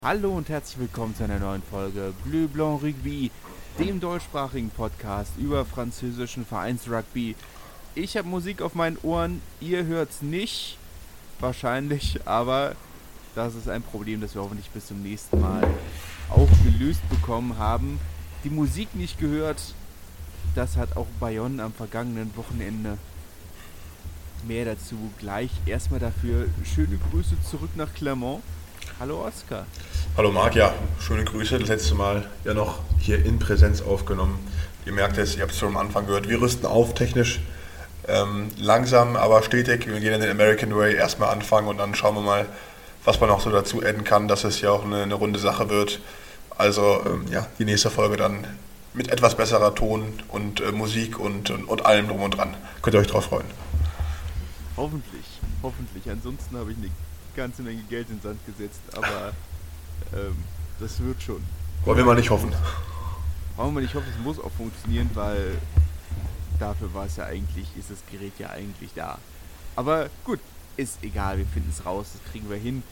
Hallo und herzlich willkommen zu einer neuen Folge Bleu Blanc Rugby, dem deutschsprachigen Podcast über französischen Vereinsrugby. Ich habe Musik auf meinen Ohren, ihr hört's nicht, wahrscheinlich, aber das ist ein Problem, das wir hoffentlich bis zum nächsten Mal auch gelöst bekommen haben. Die Musik nicht gehört, das hat auch Bayonne am vergangenen Wochenende. Mehr dazu gleich. Erstmal dafür schöne Grüße zurück nach Clermont. Hallo Oskar. Hallo Marc, ja, schöne Grüße. Das letzte Mal ja noch hier in Präsenz aufgenommen. Ihr merkt es, ihr habt es schon am Anfang gehört, wir rüsten auf technisch. Langsam, aber stetig. Wir gehen in den American Way erstmal anfangen und dann schauen wir mal, was man noch so dazu adden kann, dass es ja auch eine runde Sache wird. Also ja, die nächste Folge dann mit etwas besserer Ton und Musik und allem drum und dran. Könnt ihr euch drauf freuen. Hoffentlich, hoffentlich. Ansonsten habe ich eine ganze Menge Geld in den Sand gesetzt, aber das wird schon. Wollen wir mal nicht hoffen. Brauchen wir nicht hoffen, es muss auch funktionieren, weil dafür war es ja eigentlich, ist das Gerät ja eigentlich da. Aber gut, ist egal, wir finden es raus, das kriegen wir hin.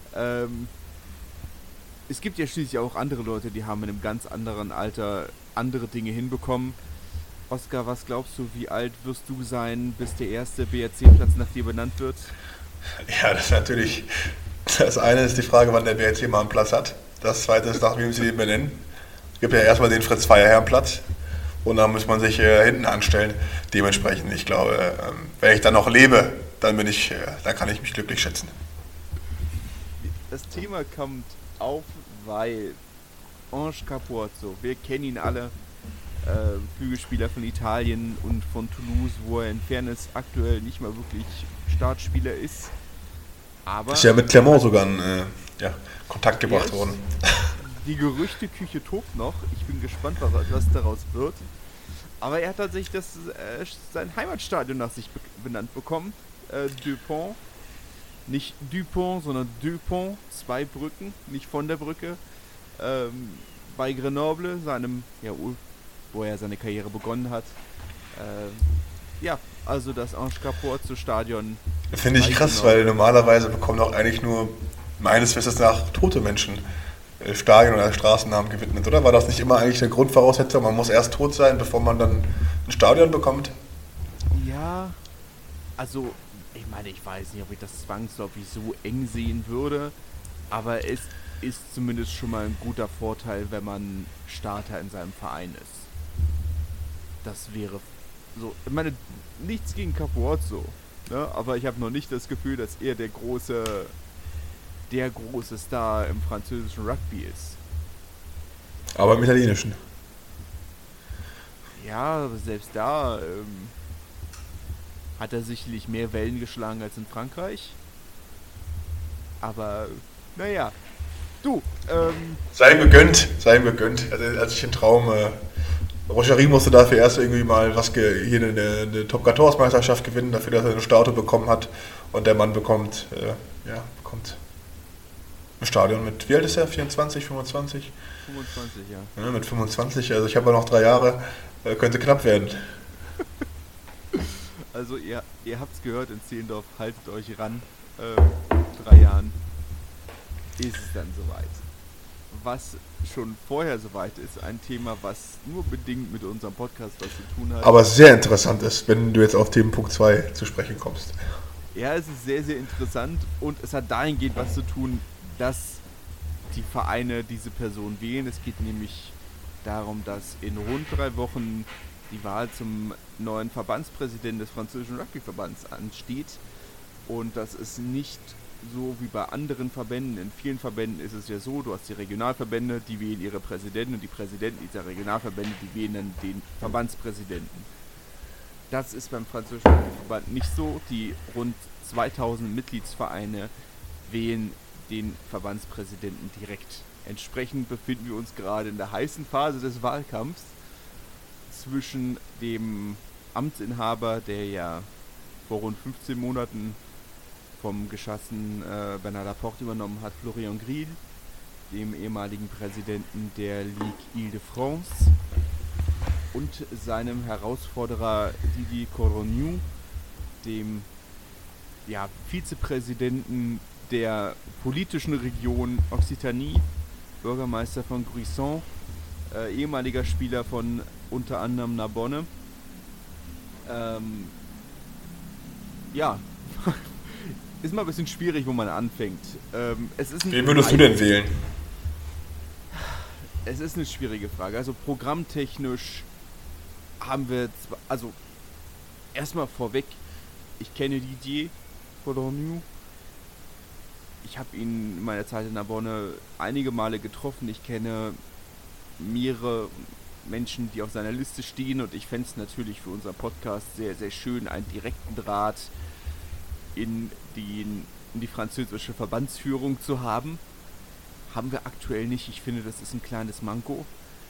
Es gibt ja schließlich auch andere Leute, die haben in einem ganz anderen Alter andere Dinge hinbekommen. Oskar, was glaubst du, wie alt wirst du sein, bis der erste BRC-Platz nach dir benannt wird? Ja, das ist natürlich, das eine ist die Frage, wann der BRC mal einen Platz hat. Das zweite ist, nach wem sie den benennen. Es gibt ja erstmal den Fritz-Feierherrn-Platz und dann muss man sich hinten anstellen. Dementsprechend, ich glaube, wenn ich dann noch lebe, dann dann kann ich mich glücklich schätzen. Das Thema kommt auf, weil Ange Capuozzo, wir kennen ihn alle, Flügelspieler von Italien und von Toulouse, wo er in Fairness aktuell nicht mal wirklich Startspieler ist. Aber Ist ja mit Clermont sogar in Kontakt gebracht worden. Die Gerüchteküche tobt noch. Ich bin gespannt, was daraus wird. Aber er hat tatsächlich sein Heimatstadion nach sich benannt bekommen. Deux-Ponts. Nicht Dupont, sondern Deux-Ponts. 2 Brücken, nicht von der Brücke. Bei Grenoble, wo er seine Karriere begonnen hat. Also das Ange Capuozzo Stadion. Finde ich krass, weil normalerweise bekommen auch eigentlich nur meines Wissens nach tote Menschen Stadion oder Straßennamen gewidmet, oder? War das nicht immer eigentlich eine Grundvoraussetzung? Man muss erst tot sein, bevor man dann ein Stadion bekommt? Ja, also ich meine, ich weiß nicht, ob ich das zwangsläufig so eng sehen würde, aber es ist zumindest schon mal ein guter Vorteil, wenn man Starter in seinem Verein ist. Das wäre so, ich meine, nichts gegen Capuozzo, ne? Aber ich habe noch nicht das Gefühl, dass er der große Star im französischen Rugby ist. Aber im italienischen. Ja, aber selbst da hat er sicherlich mehr Wellen geschlagen als in Frankreich. Aber, naja. Du, Sei ihm gegönnt, sei ihm gegönnt. Also, als ich den Traum, Rocherie musste dafür erst irgendwie mal hier eine Top 14 Meisterschaft gewinnen, dafür, dass er eine Statue bekommen hat. Und der Mann bekommt ein Stadion mit, wie alt ist er? 24, 25? 25, ja. Ja, mit 25, also ich habe ja noch 3 Jahre, könnte knapp werden. Also ihr habt's gehört in Zehlendorf, haltet euch ran. 3 Jahren ist es dann soweit. Was schon vorher soweit ist, ein Thema, was nur bedingt mit unserem Podcast was zu tun hat. Aber sehr interessant ist, wenn du jetzt auf Themenpunkt 2 zu sprechen kommst. Ja, es ist sehr, sehr interessant und es hat dahingehend was zu tun, dass die Vereine diese Person wählen. Es geht nämlich darum, dass in rund 3 Wochen die Wahl zum neuen Verbandspräsidenten des französischen Rugbyverbands ansteht. Und das ist nicht so wie bei anderen Verbänden. In vielen Verbänden ist es ja so, du hast die Regionalverbände, die wählen ihre Präsidenten und die Präsidenten dieser Regionalverbände, die wählen dann den Verbandspräsidenten. Das ist beim französischen Rugbyverband nicht so. Die rund 2000 Mitgliedsvereine wählen den Verbandspräsidenten direkt. Entsprechend befinden wir uns gerade in der heißen Phase des Wahlkampfs zwischen dem Amtsinhaber, der ja vor rund 15 Monaten vom geschassenen Bernard Laporte übernommen hat, Florian Grill, dem ehemaligen Präsidenten der Ligue Île-de-France und seinem Herausforderer Didier Coronu, dem Vizepräsidenten der politischen Region Occitanie, Bürgermeister von Gruissan, ehemaliger Spieler von unter anderem Narbonne. Ja, ist mal ein bisschen schwierig, wo man anfängt. Wen würdest du denn wählen? Es ist eine schwierige Frage. Also programmtechnisch haben wir, also erstmal vorweg, ich kenne Didier Codorniou. Ich habe ihn in meiner Zeit in Narbonne einige Male getroffen. Ich kenne mehrere Menschen, die auf seiner Liste stehen, und ich fände es natürlich für unseren Podcast sehr, sehr schön, einen direkten Draht in die französische Verbandsführung zu haben. Haben wir aktuell nicht. Ich finde, das ist ein kleines Manko.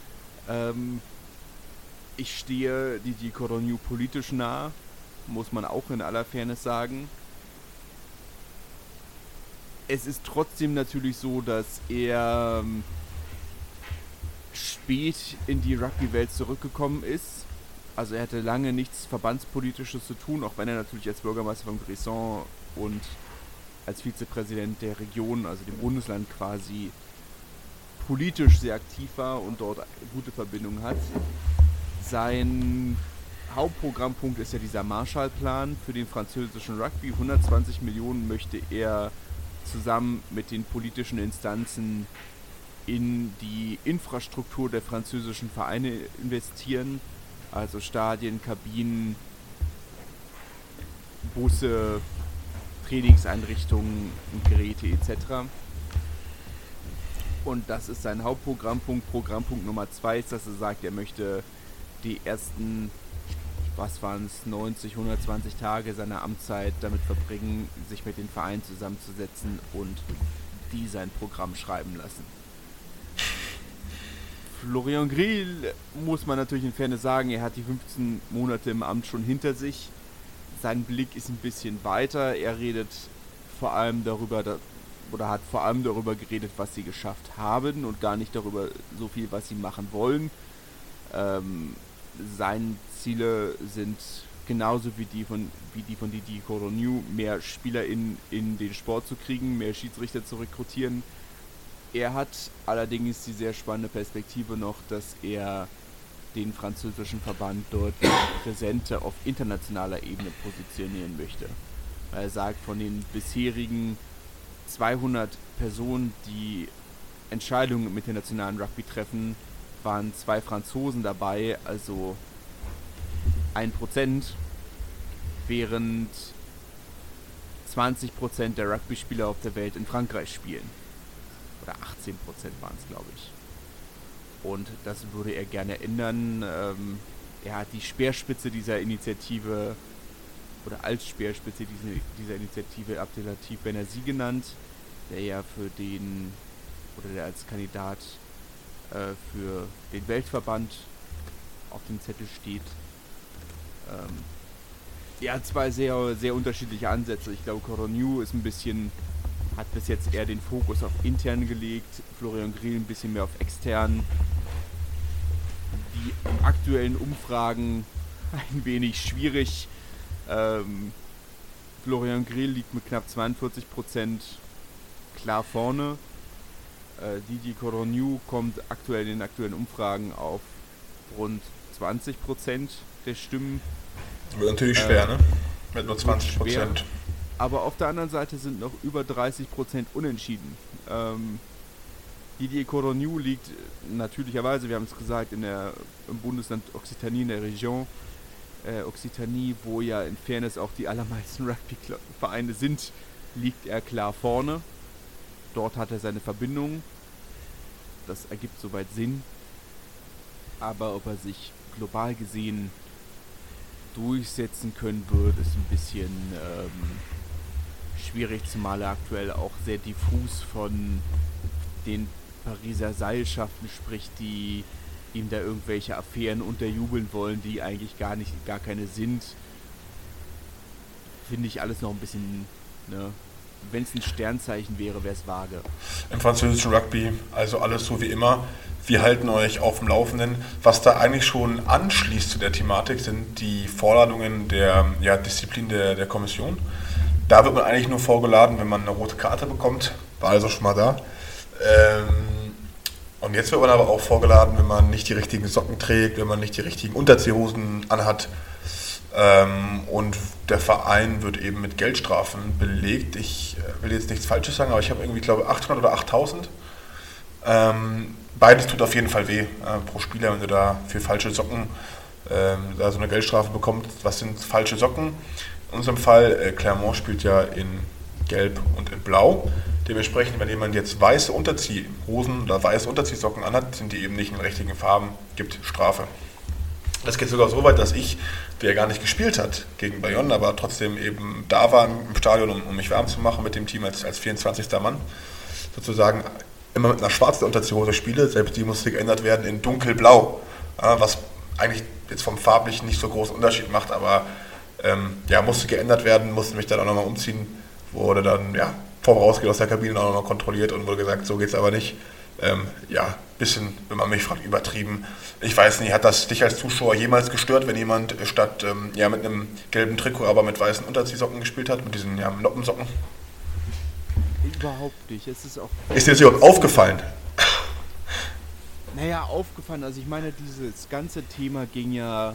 Ich stehe Didier Codorniou politisch nahe, muss man auch in aller Fairness sagen. Es ist trotzdem natürlich so, dass er spät in die Rugby-Welt zurückgekommen ist. Also er hatte lange nichts Verbandspolitisches zu tun, auch wenn er natürlich als Bürgermeister von Gruissan und als Vizepräsident der Region, also dem Bundesland quasi, politisch sehr aktiv war und dort gute Verbindungen hat. Sein Hauptprogrammpunkt ist ja dieser Marshallplan für den französischen Rugby. 120 Millionen möchte er zusammen mit den politischen Instanzen in die Infrastruktur der französischen Vereine investieren, also Stadien, Kabinen, Busse, Trainingseinrichtungen und Geräte etc. Und das ist sein Hauptprogrammpunkt. Programmpunkt Nummer 2 ist, dass er sagt, er möchte die ersten, 90, 120 Tage seiner Amtszeit damit verbringen, sich mit den Vereinen zusammenzusetzen und die sein Programm schreiben lassen. Florian Grill, muss man natürlich in Fairness sagen, er hat die 15 Monate im Amt schon hinter sich. Sein Blick ist ein bisschen weiter. Er redet vor allem darüber, hat vor allem darüber geredet, was sie geschafft haben und gar nicht darüber so viel, was sie machen wollen. Seine Ziele sind genauso wie die von Didier Codorniou, mehr Spieler in den Sport zu kriegen, mehr Schiedsrichter zu rekrutieren. Er hat allerdings die sehr spannende Perspektive noch, dass er den französischen Verband dort präsenter auf internationaler Ebene positionieren möchte. Weil er sagt, von den bisherigen 200 Personen, die Entscheidungen im internationalen Rugby treffen, waren 2 Franzosen dabei, also 1%, während 20% der Rugby-Spieler auf der Welt in Frankreich spielen. Oder 18% waren es, glaube ich. Und das würde er gerne ändern. Er hat die Speerspitze dieser Initiative, oder als Speerspitze dieser Initiative Abdelatif Benazzi genannt, der ja der als Kandidat für den Weltverband auf dem Zettel steht. Er hat 2 sehr, sehr unterschiedliche Ansätze. Ich glaube, Codorniou hat bis jetzt eher den Fokus auf intern gelegt, Florian Grill ein bisschen mehr auf extern. Die aktuellen Umfragen ein wenig schwierig. Florian Grill liegt mit knapp 42% klar vorne. Didier Codorniou kommt aktuell in den aktuellen Umfragen auf rund 20% der Stimmen. Wird natürlich schwer, ne? Mit nur 20%. Aber auf der anderen Seite sind noch über 30% unentschieden. Didier Codorniou liegt natürlicherweise, wir haben es gesagt, im Bundesland Occitanie, in der Region Occitanie, wo ja in Fairness auch die allermeisten Rugby-Vereine sind, liegt er klar vorne. Dort hat er seine Verbindung. Das ergibt soweit Sinn. Aber ob er sich global gesehen durchsetzen können wird, ist ein bisschen schwierig, zumal er aktuell auch sehr diffus von den Pariser Seilschaften spricht, die ihm da irgendwelche Affären unterjubeln wollen, die eigentlich gar keine sind. Finde ich alles noch ein bisschen, ne? Wenn es ein Sternzeichen wäre, wäre es vage. Im französischen Rugby, also alles so wie immer. Wir halten euch auf dem Laufenden. Was da eigentlich schon anschließt zu der Thematik, sind die Vorladungen der Disziplin der Kommission. Da wird man eigentlich nur vorgeladen, wenn man eine rote Karte bekommt. War also schon mal da. Und jetzt wird man aber auch vorgeladen, wenn man nicht die richtigen Socken trägt, wenn man nicht die richtigen Unterziehhosen anhat. Und der Verein wird eben mit Geldstrafen belegt. Ich will jetzt nichts Falsches sagen, aber ich habe irgendwie, glaube ich, 800 oder 8000. Beides tut auf jeden Fall weh pro Spieler, wenn du da für falsche Socken da so eine Geldstrafe bekommst. Was sind falsche Socken? In unserem Fall, Clermont spielt ja in Gelb und in Blau. Dementsprechend, wenn jemand jetzt weiße Unterziehhosen oder weiße Unterziehsocken anhat, sind die eben nicht in den richtigen Farben, gibt Strafe. Das geht sogar so weit, dass ich, der gar nicht gespielt hat gegen Bayonne, aber trotzdem eben da war im Stadion, um mich warm zu machen mit dem Team als 24. Mann, sozusagen immer mit einer schwarzen Unterziehhose spiele. Selbst die musste geändert werden in dunkelblau, was eigentlich jetzt vom farblichen nicht so großen Unterschied macht, aber musste geändert werden, musste mich dann auch nochmal umziehen, wurde dann vorm Rausgehen aus der Kabine auch nochmal kontrolliert und wurde gesagt, so geht's aber nicht. Bisschen, wenn man mich fragt, übertrieben. Ich weiß nicht, hat das dich als Zuschauer jemals gestört, wenn jemand statt mit einem gelben Trikot, aber mit weißen Unterziehsocken gespielt hat, mit diesen Noppensocken? Überhaupt nicht. Es ist auch. Ist dir das überhaupt aufgefallen? Naja, aufgefallen. Also ich meine, dieses ganze Thema ging ja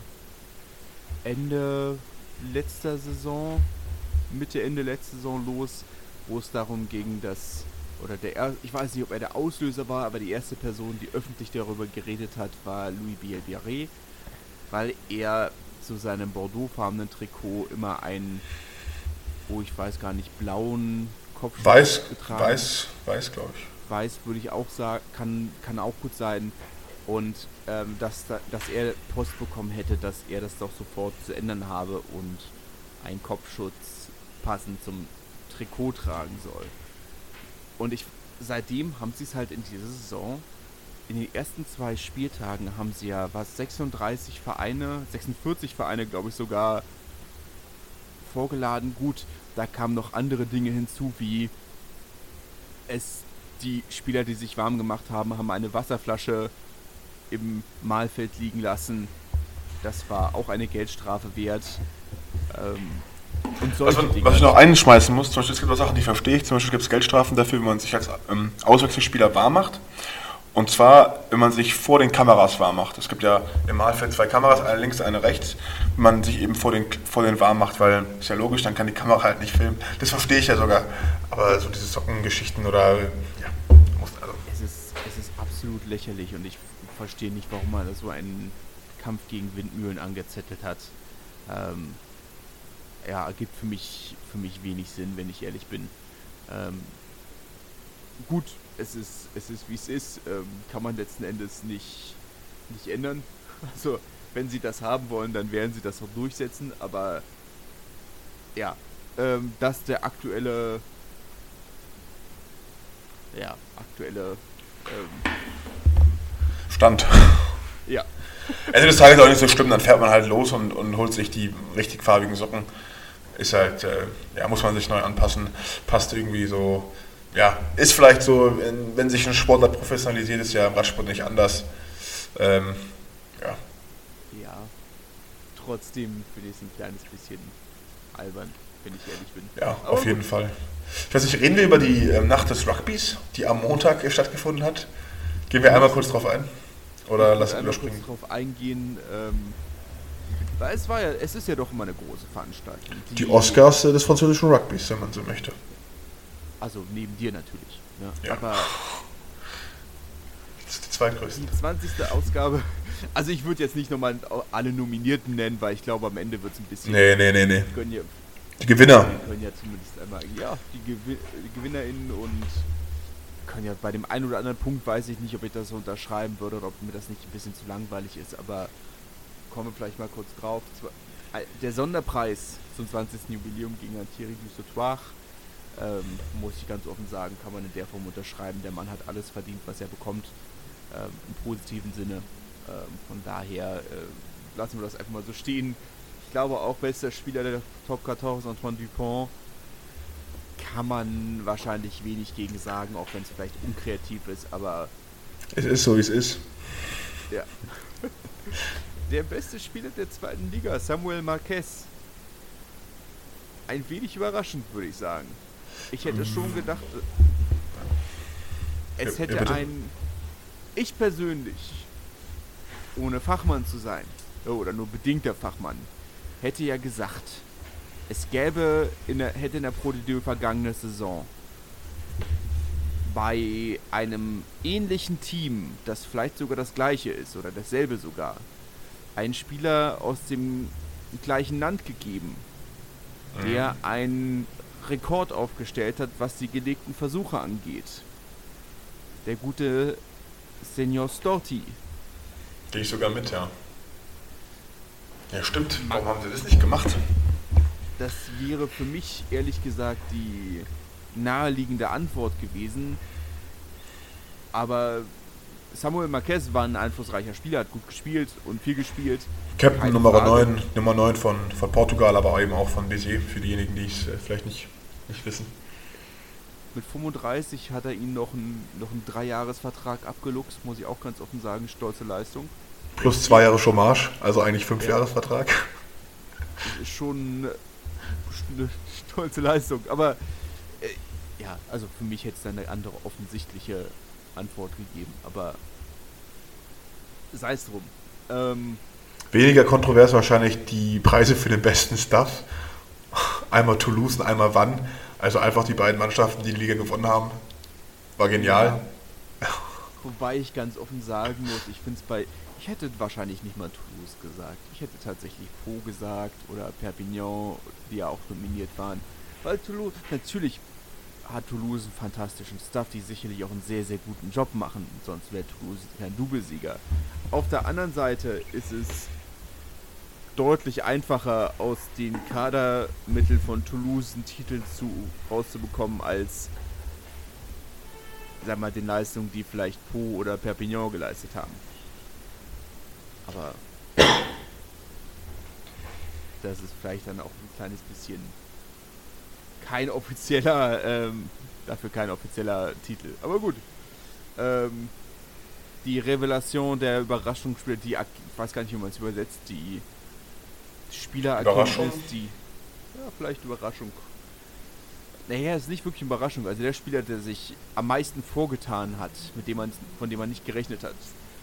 Ende letzter Saison, Ende letzter Saison los, wo es darum ging, dass ich weiß nicht, ob er der Auslöser war, aber die erste Person, die öffentlich darüber geredet hat, war Louis Bielbiarré, weil er zu seinem bordeauxfarbenen Trikot immer einen, ich weiß gar nicht, blauen Kopfschutz getragen hat. Weiß, glaube ich. Weiß würde ich auch sagen, kann auch gut sein. Und dass er Post bekommen hätte, dass er das doch sofort zu ändern habe und einen Kopfschutz passend zum Trikot tragen soll. Und seitdem haben sie es halt in dieser Saison, in den ersten 2 Spieltagen haben sie ja 46 Vereine, glaube ich sogar, vorgeladen. Gut, da kamen noch andere Dinge hinzu, wie die Spieler, die sich warm gemacht haben, haben eine Wasserflasche im Mahlfeld liegen lassen. Das war auch eine Geldstrafe wert. Und solche Dinge. Was ich noch einschmeißen muss, zum Beispiel es gibt auch Sachen, die verstehe ich. Zum Beispiel gibt es Geldstrafen dafür, wenn man sich als Auswechselspieler warm macht. Und zwar, wenn man sich vor den Kameras warm macht. Es gibt ja im Mahlfeld 2 Kameras, eine links, eine rechts. Wenn man sich eben vor den warm macht, weil, ist ja logisch, dann kann die Kamera halt nicht filmen. Das verstehe ich ja sogar. Aber so diese Sockengeschichten oder, Es ist absolut lächerlich und ich verstehe nicht, warum man so einen Kampf gegen Windmühlen angezettelt hat. Ergibt für mich wenig Sinn, wenn ich ehrlich bin. Gut, es ist wie es ist, kann man letzten Endes nicht ändern. Also, wenn sie das haben wollen, dann werden sie das auch durchsetzen, aber dass der aktuelle Stand. Ja. Ende des Tages auch nicht so schlimm, dann fährt man halt los und holt sich die richtig farbigen Socken. Ist halt, muss man sich neu anpassen. Passt irgendwie so, ist vielleicht so, wenn sich ein Sportler professionalisiert, ist ja im Radsport nicht anders. Trotzdem finde ich es ein kleines bisschen albern, wenn ich ehrlich bin. Ja, auf jeden Fall. Ich weiß nicht, reden wir über die Nacht des Rugbys, die am Montag stattgefunden hat? Gehen wir einmal kurz drauf ein? Oder lassen wir überspringen? Kurz drauf eingehen, weil es ist ja doch immer eine große Veranstaltung. Die Oscars des französischen Rugbys, wenn man so möchte. Also neben dir natürlich. Ja. Aber das ist die zweitgrößte. Die 20. Ausgabe. Also ich würde jetzt nicht nochmal alle Nominierten nennen, weil ich glaube am Ende wird es ein bisschen... Nee. Die Gewinner. Wir können ja zumindest einmal, die GewinnerInnen und können ja bei dem einen oder anderen Punkt, weiß ich nicht, ob ich das so unterschreiben würde oder ob mir das nicht ein bisschen zu langweilig ist, aber kommen wir vielleicht mal kurz drauf. Der Sonderpreis zum 20. Jubiläum ging an Thierry Dusautoir. Muss ich ganz offen sagen, kann man in der Form unterschreiben. Der Mann hat alles verdient, was er bekommt, im positiven Sinne. Von daher lassen wir das einfach mal so stehen. Ich glaube auch, bester Spieler der Top 14, Antoine Dupont, kann man wahrscheinlich wenig gegen sagen, auch wenn es vielleicht unkreativ ist, aber... Es ist so, wie es ist. Ja. Der beste Spieler der 2. Liga, Samuel Marquez. ein wenig überraschend, würde ich sagen. Ich hätte schon gedacht, es hätte ich persönlich, ohne Fachmann zu sein, oder nur bedingter Fachmann, hätte ja gesagt, es gäbe hätte in der Pro D2 vergangene Saison bei einem ähnlichen Team, das vielleicht sogar das gleiche ist oder dasselbe sogar, einen Spieler aus dem gleichen Land gegeben, der einen Rekord aufgestellt hat, was die gelegten Versuche angeht. Der gute Senior Storti. Gehe ich sogar mit, ja. Ja, stimmt. Warum haben sie das nicht gemacht? Das wäre für mich, ehrlich gesagt, die naheliegende Antwort gewesen. Aber Samuel Marquez war ein einflussreicher Spieler, hat gut gespielt und viel gespielt. Captain Nummer 9 von Portugal, aber eben auch von BC, für diejenigen, die es vielleicht nicht wissen. Mit 35 hat er ihn noch einen 3-Jahres-Vertrag abgeluchst, muss ich auch ganz offen sagen, stolze Leistung. Plus 2 Jahre Chômage, also eigentlich 5-Jahres-Vertrag. Das ist schon eine stolze Leistung, aber ja, also für mich hätte es dann eine andere offensichtliche Antwort gegeben, aber sei es drum. Weniger kontrovers wahrscheinlich die Preise für den besten Stuff. Einmal Toulouse und einmal Vannes. Also einfach die beiden Mannschaften, die Liga gewonnen haben. War genial. Ja. Wobei ich ganz offen sagen muss, ich hätte wahrscheinlich nicht mal Toulouse gesagt. Ich hätte tatsächlich Pau gesagt oder Perpignan, die ja auch nominiert waren. Weil Toulouse, natürlich hat Toulouse einen fantastischen Stuff, die sicherlich auch einen sehr, sehr guten Job machen. Sonst wäre Toulouse kein Doublesieger. Auf der anderen Seite ist es deutlich einfacher, aus den Kadermitteln von Toulouse einen Titel rauszubekommen, als sag mal, den Leistungen, die vielleicht Pau oder Perpignan geleistet haben. Aber das ist vielleicht dann auch ein kleines bisschen dafür kein offizieller Titel. Aber gut. Die Revelation der Überraschungsspieler, ich weiß gar nicht, wie man es übersetzt, die Spielererkenntnis, vielleicht Überraschung. Naja, es ist nicht wirklich Überraschung. Also der Spieler, der sich am meisten vorgetan hat, von dem man nicht gerechnet hat.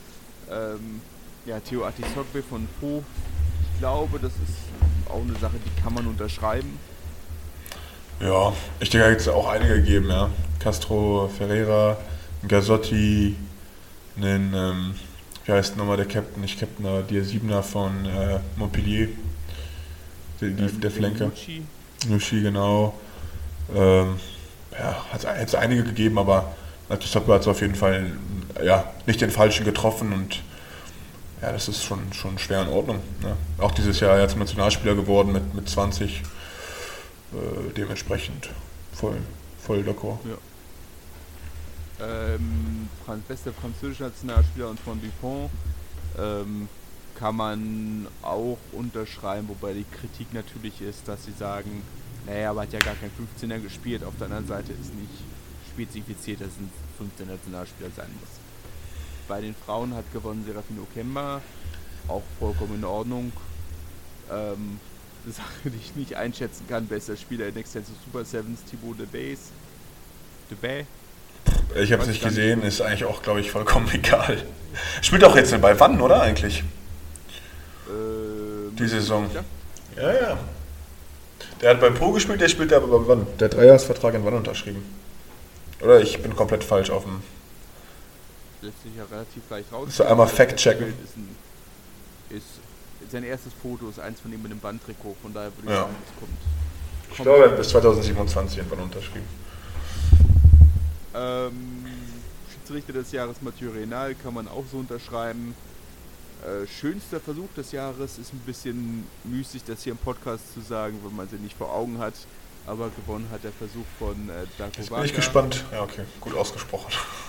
Theo Atisogbe von Pau. Ich glaube, das ist auch eine Sache, die kann man unterschreiben. Ja, ich denke, da gibt es auch einige gegeben, ja. Castro Ferreira, Gazzotti, wie heißt nochmal der Captain, nicht Captain, aber der Siebener von Montpellier, der Flanker. Nucci, genau. Hat es einige gegeben, aber Atisogbe hat es auf jeden Fall nicht den Falschen getroffen und ja, das ist schon schwer in Ordnung. Ne? Auch dieses Jahr jetzt Nationalspieler geworden mit 20. Dementsprechend voll d'accord. Ja. Bester französischer Nationalspieler und von Dupont kann man auch unterschreiben, wobei die Kritik natürlich ist, dass sie sagen, naja, aber hat ja gar kein 15er gespielt. Auf der anderen Seite ist nicht spezifiziert, dass es ein 15er Nationalspieler sein muss. Bei den Frauen hat gewonnen Serafine Okemba, auch vollkommen in Ordnung. Eine Sache, die ich nicht einschätzen kann, bester Spieler in Extensive Super Sevens, Thibaut Debay. Ich habe es nicht gesehen, ist eigentlich auch, glaube ich, vollkommen egal. Spielt auch jetzt bei Vannes, oder eigentlich? Die Saison. Ja. Der hat beim Pro gespielt, der spielt aber bei Vannes. Der hat 3-Jahres-Vertrag in Vannes unterschrieben. Oder ich bin komplett falsch auf dem... Lässt sich ja relativ leicht raus. Musst du einmal fact-checken. Sein erstes Foto ist eins von ihm mit dem Bandtrikot, von daher würde ich sagen, es kommt. Ich glaube, er hat bis 2027 in Vannes unterschrieben. Schiedsrichter des Jahres Mathieu Reynal kann man auch so unterschreiben. Schönster Versuch des Jahres ist ein bisschen müßig, das hier im Podcast zu sagen, wenn man sie nicht vor Augen hat. Aber gewonnen hat der Versuch von Darko Jetzt bin ich gespannt. Ja, okay, gut ausgesprochen.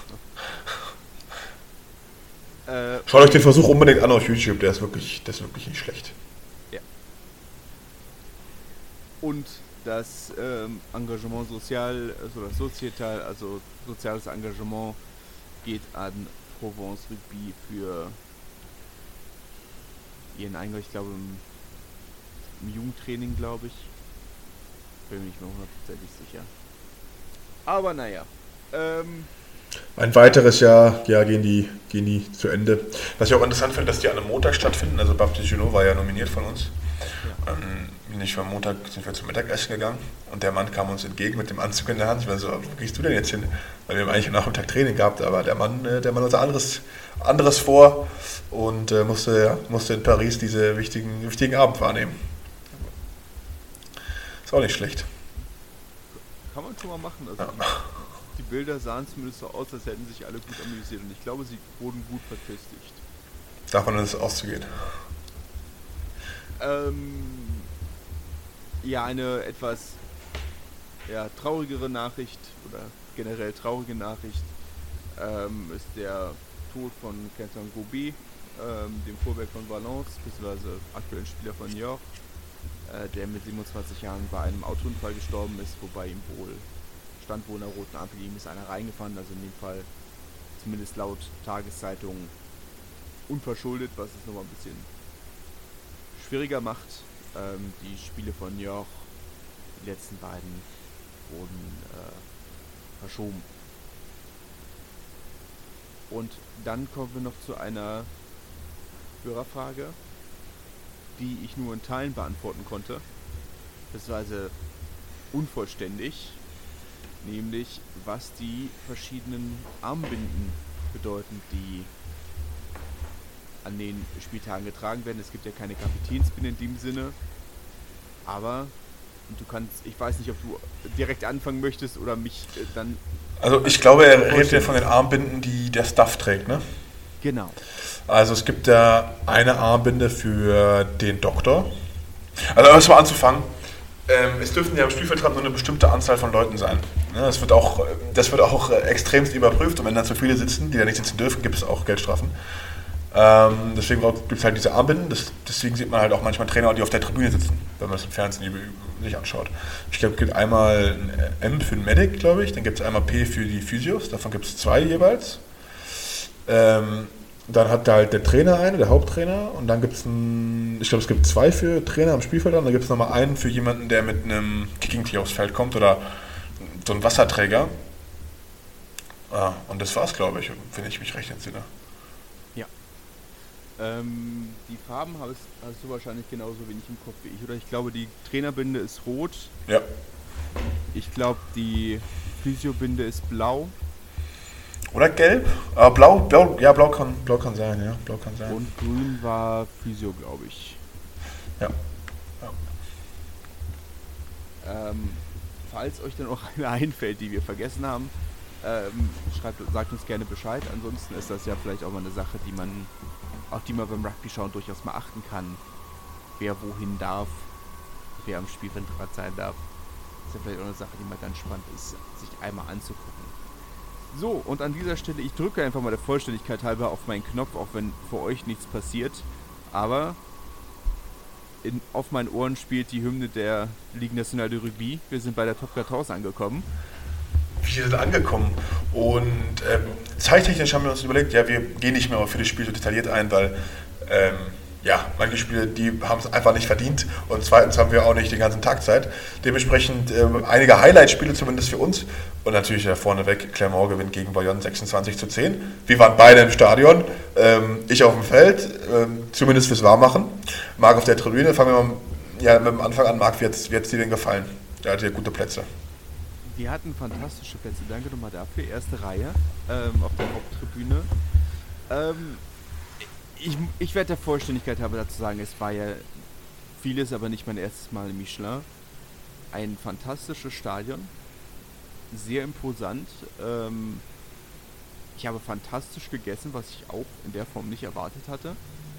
Schaut euch den Versuch unbedingt an auf YouTube, der ist wirklich nicht schlecht. Ja. Und das Engagement sozial, also das Societal, also soziales Engagement, geht an Provence Rugby für ihren Eingang, ich glaube im Jugendtraining, glaube ich. Bin mir nicht mehr hundertprozentig sicher. Aber naja. Ein weiteres Jahr gehen die zu Ende. Was ich auch interessant finde, dass die an einem Montag stattfinden. Also Baptiste Junot war ja nominiert von uns. Ja. Nicht am Montag sind wir zum Mittagessen gegangen und der Mann kam uns entgegen mit dem Anzug in der Hand. Ich war so, wo gehst du denn jetzt hin? Weil wir haben eigentlich am Nachmittag Training gehabt, aber der Mann hatte anderes vor und musste in Paris diese wichtigen Abend wahrnehmen. Ist auch nicht schlecht. Kann man schon mal machen. Also Ja. die Bilder sahen zumindest so aus, als hätten sich alle gut amüsiert. Und ich glaube, sie wurden gut verköstigt. Davon ist es auszugehen. Ja, eine etwas traurigere Nachricht oder generell traurige Nachricht ist der Tod von Quentin Grosbeet, dem Vorwerk von Valence, beziehungsweise aktuellen Spieler von Niort, der mit 27 Jahren bei einem Autounfall gestorben ist, wobei ihm stand wohl in der roten Ampel, ihm ist einer reingefahren, also in dem Fall zumindest laut Tageszeitung unverschuldet, was es nochmal ein bisschen schwieriger macht. Die Spiele von Niort, die letzten beiden, wurden verschoben. Und dann kommen wir noch zu einer Hörerfrage, die ich nur in Teilen beantworten konnte, beziehungsweise unvollständig, nämlich was die verschiedenen Armbinden bedeuten, die an den Spieltagen getragen werden. Es gibt ja keine Kapitänsbinde in dem Sinne, aber ich weiß nicht, ob du direkt anfangen möchtest oder mich dann... Also ich glaube, er redet ja von den Armbinden, die der Staff trägt, ne? Genau. Also es gibt da eine Armbinde für den Doktor. Also erstmal anzufangen, es dürfen ja im Spielfeldrand nur eine bestimmte Anzahl von Leuten sein. Ja, das wird auch extremst überprüft und wenn da zu viele sitzen, die da nicht sitzen dürfen, gibt es auch Geldstrafen. Deswegen gibt es halt diese Armbinden, deswegen sieht man halt auch manchmal Trainer, die auf der Tribüne sitzen, wenn man das im Fernsehen sich anschaut. Ich glaube, es gibt einmal ein M für den Medic, glaube ich, dann gibt es einmal P für die Physios, davon gibt es 2 jeweils. Dann hat da halt der Trainer der Haupttrainer, und dann gibt es ich glaube, es gibt 2 für Trainer am Spielfeld, und dann gibt es nochmal einen für jemanden, der mit einem Kicking-Tee aufs Feld kommt oder so einen Wasserträger. Und das war's, glaube ich, wenn ich mich recht entsinne. Ja. Die Farben hast du wahrscheinlich genauso wenig im Kopf wie ich, oder? Ich glaube, die Trainerbinde ist rot. Ja. Ich glaube, die Physiobinde ist blau. Oder gelb? Blau kann sein, ja. Blau kann sein. Und grün war Physio, glaube ich. Ja. Falls euch dann auch eine einfällt, die wir vergessen haben, sagt uns gerne Bescheid. Ansonsten ist das ja vielleicht auch mal eine Sache, auf die man beim Rugby-Schauen durchaus mal achten kann. Wer wohin darf, wer am Spielfeldrand sein darf. Das ist ja vielleicht auch eine Sache, die mal ganz spannend ist, sich einmal anzugucken. So, und an dieser Stelle, ich drücke einfach mal der Vollständigkeit halber auf meinen Knopf, auch wenn für euch nichts passiert. Aber auf meinen Ohren spielt die Hymne der Ligue Nationale de Rugby. Wir sind bei der Top 14 angekommen. Wir sind angekommen und zeittechnisch haben wir uns überlegt, ja, wir gehen nicht mehr auf viele Spiele so detailliert ein, weil manche Spiele, die haben es einfach nicht verdient, und zweitens haben wir auch nicht den ganzen Tag Zeit. Dementsprechend einige Highlight-Spiele zumindest für uns, und natürlich vorneweg, Clermont gewinnt gegen Bayonne 26:10. Wir waren beide im Stadion, ich auf dem Feld, zumindest fürs Warmmachen. Marc auf der Tribüne. Fangen wir mal mit dem Anfang an. Marc, wie hat es dir denn gefallen? Der hatte ja gute Plätze. Wir hatten fantastische Plätze, danke nochmal dafür. Erste Reihe auf der Haupttribüne. Ich werde der Vollständigkeit halber dazu sagen, es war ja vieles, aber nicht mein erstes Mal in Michelin. Ein fantastisches Stadion, sehr imposant. Ich habe fantastisch gegessen, was ich auch in der Form nicht erwartet hatte.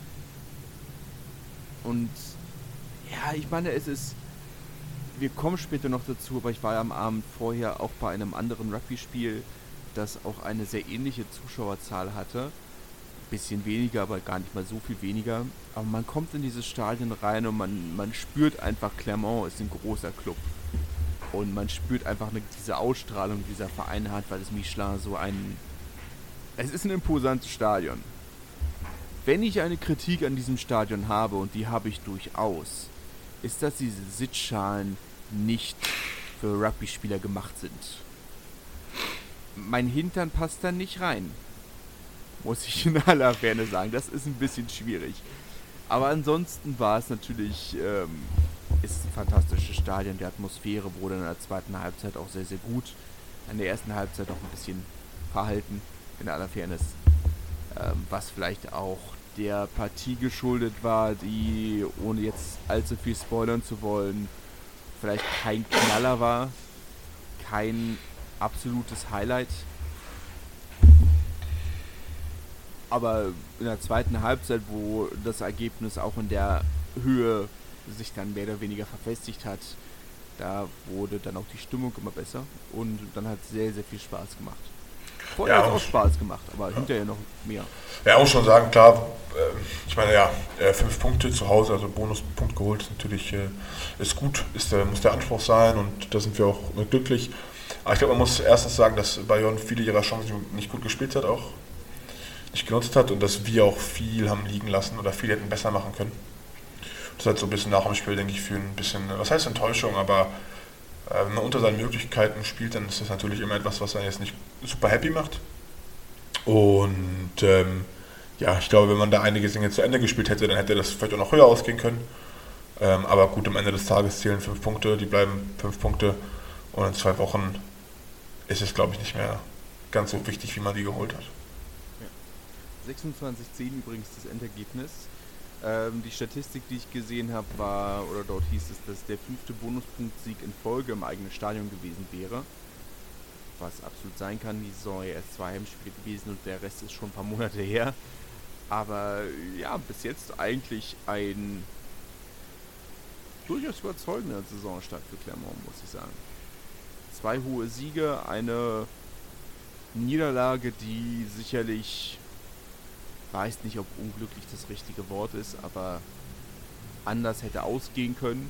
Und ja, ich meine, wir kommen später noch dazu, aber ich war ja am Abend vorher auch bei einem anderen Rugby-Spiel, das auch eine sehr ähnliche Zuschauerzahl hatte. Bisschen weniger, aber gar nicht mal so viel weniger. Aber man kommt in dieses Stadion rein und man spürt einfach, Clermont ist ein großer Club. Und man spürt einfach diese Ausstrahlung, die dieser Verein hat, weil das Michelin es ist ein imposantes Stadion. Wenn ich eine Kritik an diesem Stadion habe, und die habe ich durchaus, ist, dass diese Sitzschalen nicht für Rugby-Spieler gemacht sind. Mein Hintern passt dann nicht rein, muss ich in aller Fairness sagen. Das ist ein bisschen schwierig. Aber ansonsten war es natürlich, ist ein fantastisches Stadion. Die Atmosphäre wurde in der zweiten Halbzeit auch sehr, sehr gut. In der ersten Halbzeit auch ein bisschen verhalten, in aller Fairness. Was vielleicht auch der Partie geschuldet war, die, ohne jetzt allzu viel spoilern zu wollen, vielleicht kein Knaller war. Kein absolutes Highlight. Aber in der zweiten Halbzeit, wo das Ergebnis auch in der Höhe sich dann mehr oder weniger verfestigt hat, da wurde dann auch die Stimmung immer besser und dann hat es sehr, sehr viel Spaß gemacht. Vorher hat es auch Spaß gemacht, aber hinterher noch mehr. Ja, muss schon sagen, klar, ich meine, 5 Punkte zu Hause, also Bonuspunkt geholt, ist natürlich ist gut, muss der Anspruch sein und da sind wir auch glücklich. Aber ich glaube, man muss erstens sagen, dass Bayonne viele ihrer Chancen nicht gut gespielt hat, auch nicht genutzt hat und dass wir auch viel haben liegen lassen oder viel hätten besser machen können. Das hat so ein bisschen nach dem Spiel, denke ich, für ein bisschen, was heißt Enttäuschung, aber wenn man unter seinen Möglichkeiten spielt, dann ist das natürlich immer etwas, was einen jetzt nicht super happy macht. Und ich glaube, wenn man da einige Dinge zu Ende gespielt hätte, dann hätte das vielleicht auch noch höher ausgehen können. Aber gut, am Ende des Tages zählen 5 Punkte, die bleiben 5 Punkte und in 2 Wochen ist es, glaube ich, nicht mehr ganz so wichtig, wie man die geholt hat. Ja. 26:10 übrigens das Endergebnis. Die Statistik, die ich gesehen habe, dort hieß es, dass der 5. Bonuspunktsieg in Folge im eigenen Stadion gewesen wäre. Was absolut sein kann, die Saison ja erst 2 Heimspiele gewesen und der Rest ist schon ein paar Monate her. Aber ja, bis jetzt eigentlich ein durchaus überzeugender Saisonstart für Clermont, muss ich sagen. 2 hohe Siege, eine Niederlage, die sicherlich, weiß nicht, ob unglücklich das richtige Wort ist, aber anders hätte ausgehen können.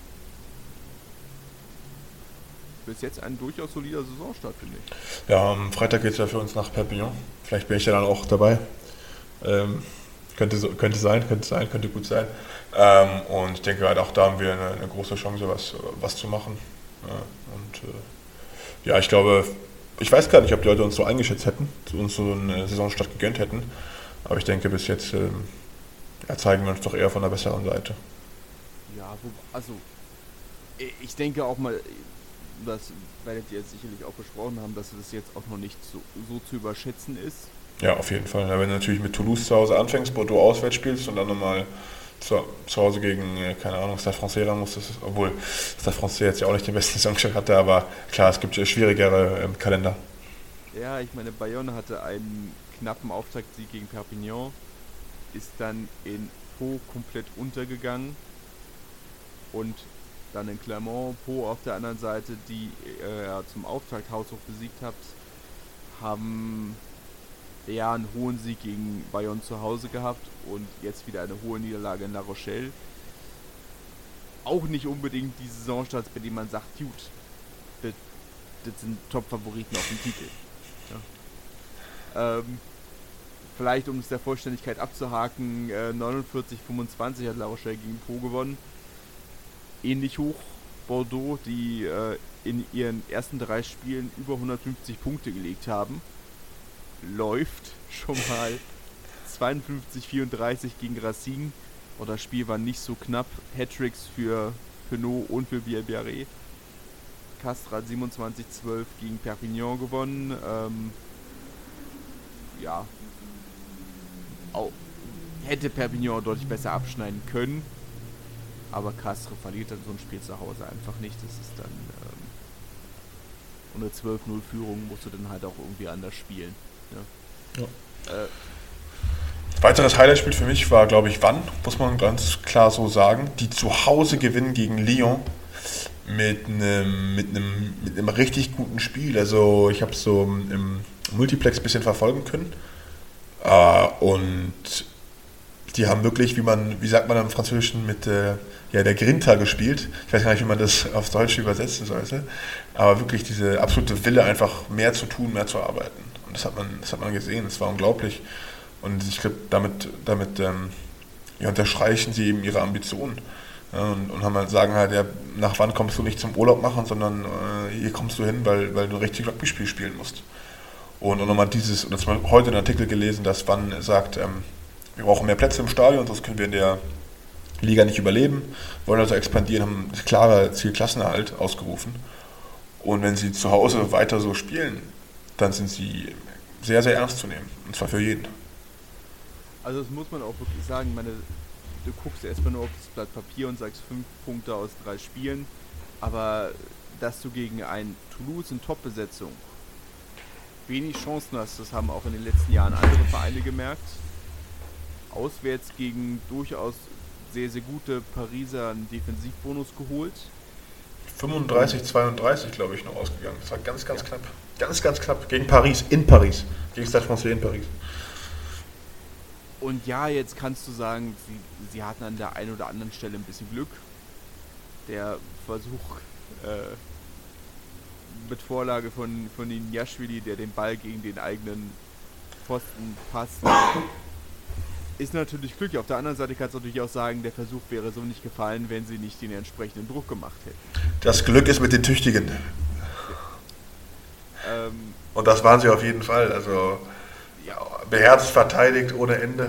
Bis jetzt ein durchaus solider Saisonstart, finde ich. Ja, am Freitag geht es ja für uns nach Perpignan. Vielleicht bin ich ja dann auch dabei. Könnte sein, könnte gut sein. Und ich denke halt auch da haben wir eine große Chance, was zu machen. Ich glaube, ich weiß gar nicht, ob die Leute uns so eingeschätzt hätten, uns so eine Saisonstart gegönnt hätten. Aber ich denke, bis jetzt zeigen wir uns doch eher von der besseren Seite. Ja, also ich denke auch mal, das werdet ihr jetzt sicherlich auch besprochen haben, dass es jetzt auch noch nicht so zu überschätzen ist. Ja, auf jeden Fall. Wenn du natürlich mit Toulouse zu Hause anfängst, Bordeaux auswärts spielst und dann nochmal zu Hause gegen, keine Ahnung, Stade Français ran musstest, obwohl Stade Français jetzt ja auch nicht den besten Saisonstart hatte, aber klar, es gibt schwierigere Kalender. Ja, ich meine, Bayonne hatte einen knappen Auftaktsieg gegen Perpignan, ist dann in Pau komplett untergegangen und dann in Clermont, Pau auf der anderen Seite, die zum Auftakt haushoch besiegt habt, haben einen hohen Sieg gegen Bayonne zu Hause gehabt und jetzt wieder eine hohe Niederlage in La Rochelle. Auch nicht unbedingt die Saisonstarts, bei denen man sagt, gut, das sind Top-Favoriten auf den Titel. Ja. Vielleicht, um es der Vollständigkeit abzuhaken, 49-25 hat La Rochelle gegen Pau gewonnen. Ähnlich hoch Bordeaux, die in ihren ersten 3 Spielen über 150 Punkte gelegt haben. Läuft schon mal 52-34 gegen Racine. Und das Spiel war nicht so knapp. Hattricks für Penaud und für Biarritz. Castres hat 27-12 gegen Perpignan gewonnen. Hätte Perpignan deutlich besser abschneiden können. Aber Castres verliert dann so ein Spiel zu Hause einfach nicht. Das ist dann unter 12-0 Führung musst du dann halt auch irgendwie anders spielen. Ja. Weiteres Highlight-Spiel für mich war, glaube ich, Vannes, muss man ganz klar so sagen. Die zu Hause gewinnen gegen Lyon mit einem richtig guten Spiel. Also ich habe es so im Multiplex ein bisschen verfolgen können. Und die haben wirklich, wie sagt man im Französischen, mit der Grinta gespielt. Ich weiß gar nicht, wie man das aufs Deutsche übersetzen sollte. Aber wirklich diese absolute Wille, einfach mehr zu tun, mehr zu arbeiten. Und das hat man gesehen, das war unglaublich. Und ich glaube, damit unterstreichen sie eben ihre Ambitionen. Ja, und haben halt, sagen halt, ja, nach wann kommst du nicht zum Urlaub machen, sondern hier kommst du hin, weil du ein richtiges Rugby-Spiel spielen musst. Und nochmal und das haben wir heute einen Artikel gelesen, dass Wann sagt, wir brauchen mehr Plätze im Stadion, sonst können wir in der Liga nicht überleben, wollen also expandieren, haben das klare Ziel Klassenerhalt ausgerufen. Und wenn sie zu Hause weiter so spielen, dann sind sie sehr, sehr ernst zu nehmen. Und zwar für jeden. Also das muss man auch wirklich sagen, du guckst erstmal nur auf das Blatt Papier und sagst 5 Punkte aus 3 Spielen, aber dass du gegen ein Toulouse in Top-Besetzung wenig Chancen hast, das haben auch in den letzten Jahren andere Vereine gemerkt. Auswärts gegen durchaus sehr, sehr gute Pariser einen Defensivbonus geholt. 35-32, glaube ich, noch ausgegangen. Das war ganz, ganz knapp. Ganz, ganz knapp. Gegen Paris, in Paris. Gegen Stade Francais in Paris. Und ja, jetzt kannst du sagen, sie hatten an der einen oder anderen Stelle ein bisschen Glück. Der Versuch mit Vorlage von Ignashvili, der den Ball gegen den eigenen Pfosten passt, ist natürlich Glück. Auf der anderen Seite kannst du natürlich auch sagen, der Versuch wäre so nicht gefallen, wenn sie nicht den entsprechenden Druck gemacht hätten. Das Glück ist mit den Tüchtigen. Und das waren sie auf jeden Fall. Also ja, beherzt verteidigt ohne Ende.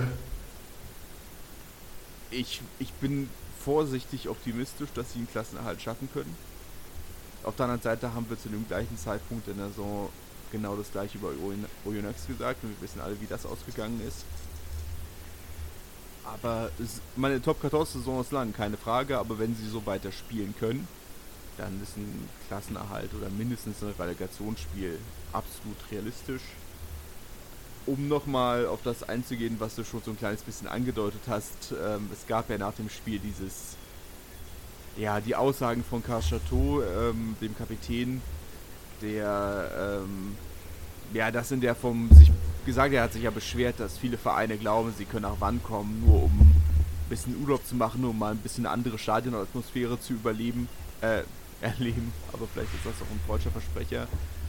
Ich bin vorsichtig optimistisch, dass sie einen Klassenerhalt schaffen können. Auf der anderen Seite haben wir zu dem gleichen Zeitpunkt in der Saison genau das gleiche über Oyonnax gesagt und wir wissen alle, wie das ausgegangen ist. Aber meine Top-14-Saison ist lang, keine Frage, aber wenn sie so weiter spielen können, dann ist ein Klassenerhalt oder mindestens ein Relegationsspiel absolut realistisch. Um nochmal auf das einzugehen, was du schon so ein kleines bisschen angedeutet hast, es gab ja nach dem Spiel die Aussagen von Carl Chateau, dem Kapitän, der das in der Form sich gesagt, er hat sich ja beschwert, dass viele Vereine glauben, sie können nach Wann kommen, nur um ein bisschen Urlaub zu machen, um mal ein bisschen eine andere Stadionatmosphäre zu erleben, aber vielleicht ist das auch ein falscher Versprecher.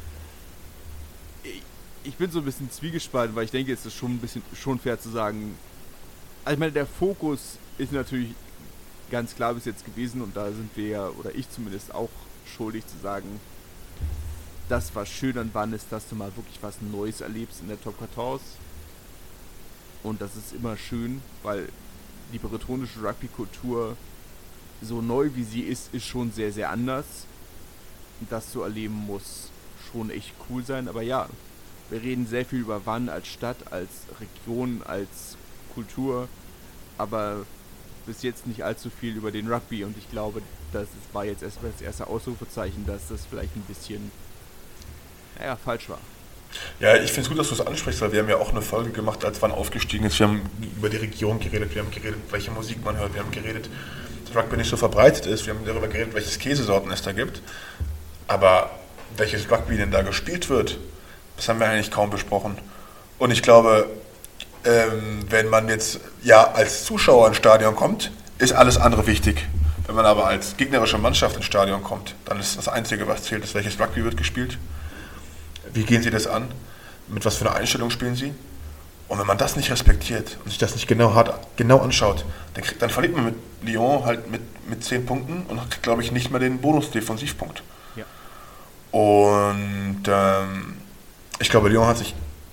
Ich bin so ein bisschen zwiegespalten, weil ich denke, es ist schon fair zu sagen, also ich meine, der Fokus ist natürlich ganz klar bis jetzt gewesen und da sind wir ja, oder ich zumindest auch schuldig zu sagen, das, was schön an Wann ist, dass du mal wirklich was Neues erlebst in der Top 14. Und das ist immer schön, weil die bretonische Rugby-Kultur, so neu wie sie ist schon sehr, sehr anders. Und das zu erleben muss schon echt cool sein. Aber ja, wir reden sehr viel über Wann als Stadt, als Region, als Kultur, aber bis jetzt nicht allzu viel über den Rugby. Und ich glaube, war jetzt erstmal das erste Ausrufezeichen, dass das vielleicht ein bisschen falsch war. Ja, ich finde es gut, dass du es ansprichst, weil wir haben ja auch eine Folge gemacht, als Wann aufgestiegen ist. Wir haben über die Region geredet, wir haben geredet, welche Musik man hört, wir haben geredet, dass Rugby nicht so verbreitet ist, wir haben darüber geredet, welches Käsesorten es da gibt. Aber welches Rugby denn da gespielt wird, das haben wir eigentlich kaum besprochen. Und ich glaube, wenn man jetzt als Zuschauer ins Stadion kommt, ist alles andere wichtig. Wenn man aber als gegnerische Mannschaft ins Stadion kommt, dann ist das Einzige, was zählt, ist, welches Rugby wird gespielt. Wie gehen sie das an? Mit was für einer Einstellung spielen sie? Und wenn man das nicht respektiert und sich das nicht genau anschaut, dann verliert man mit Lyon halt mit 10 Punkten und hat, glaube ich, nicht mehr den Bonus-Defensivpunkt. Ja. Und ich glaube, Lyon hat sich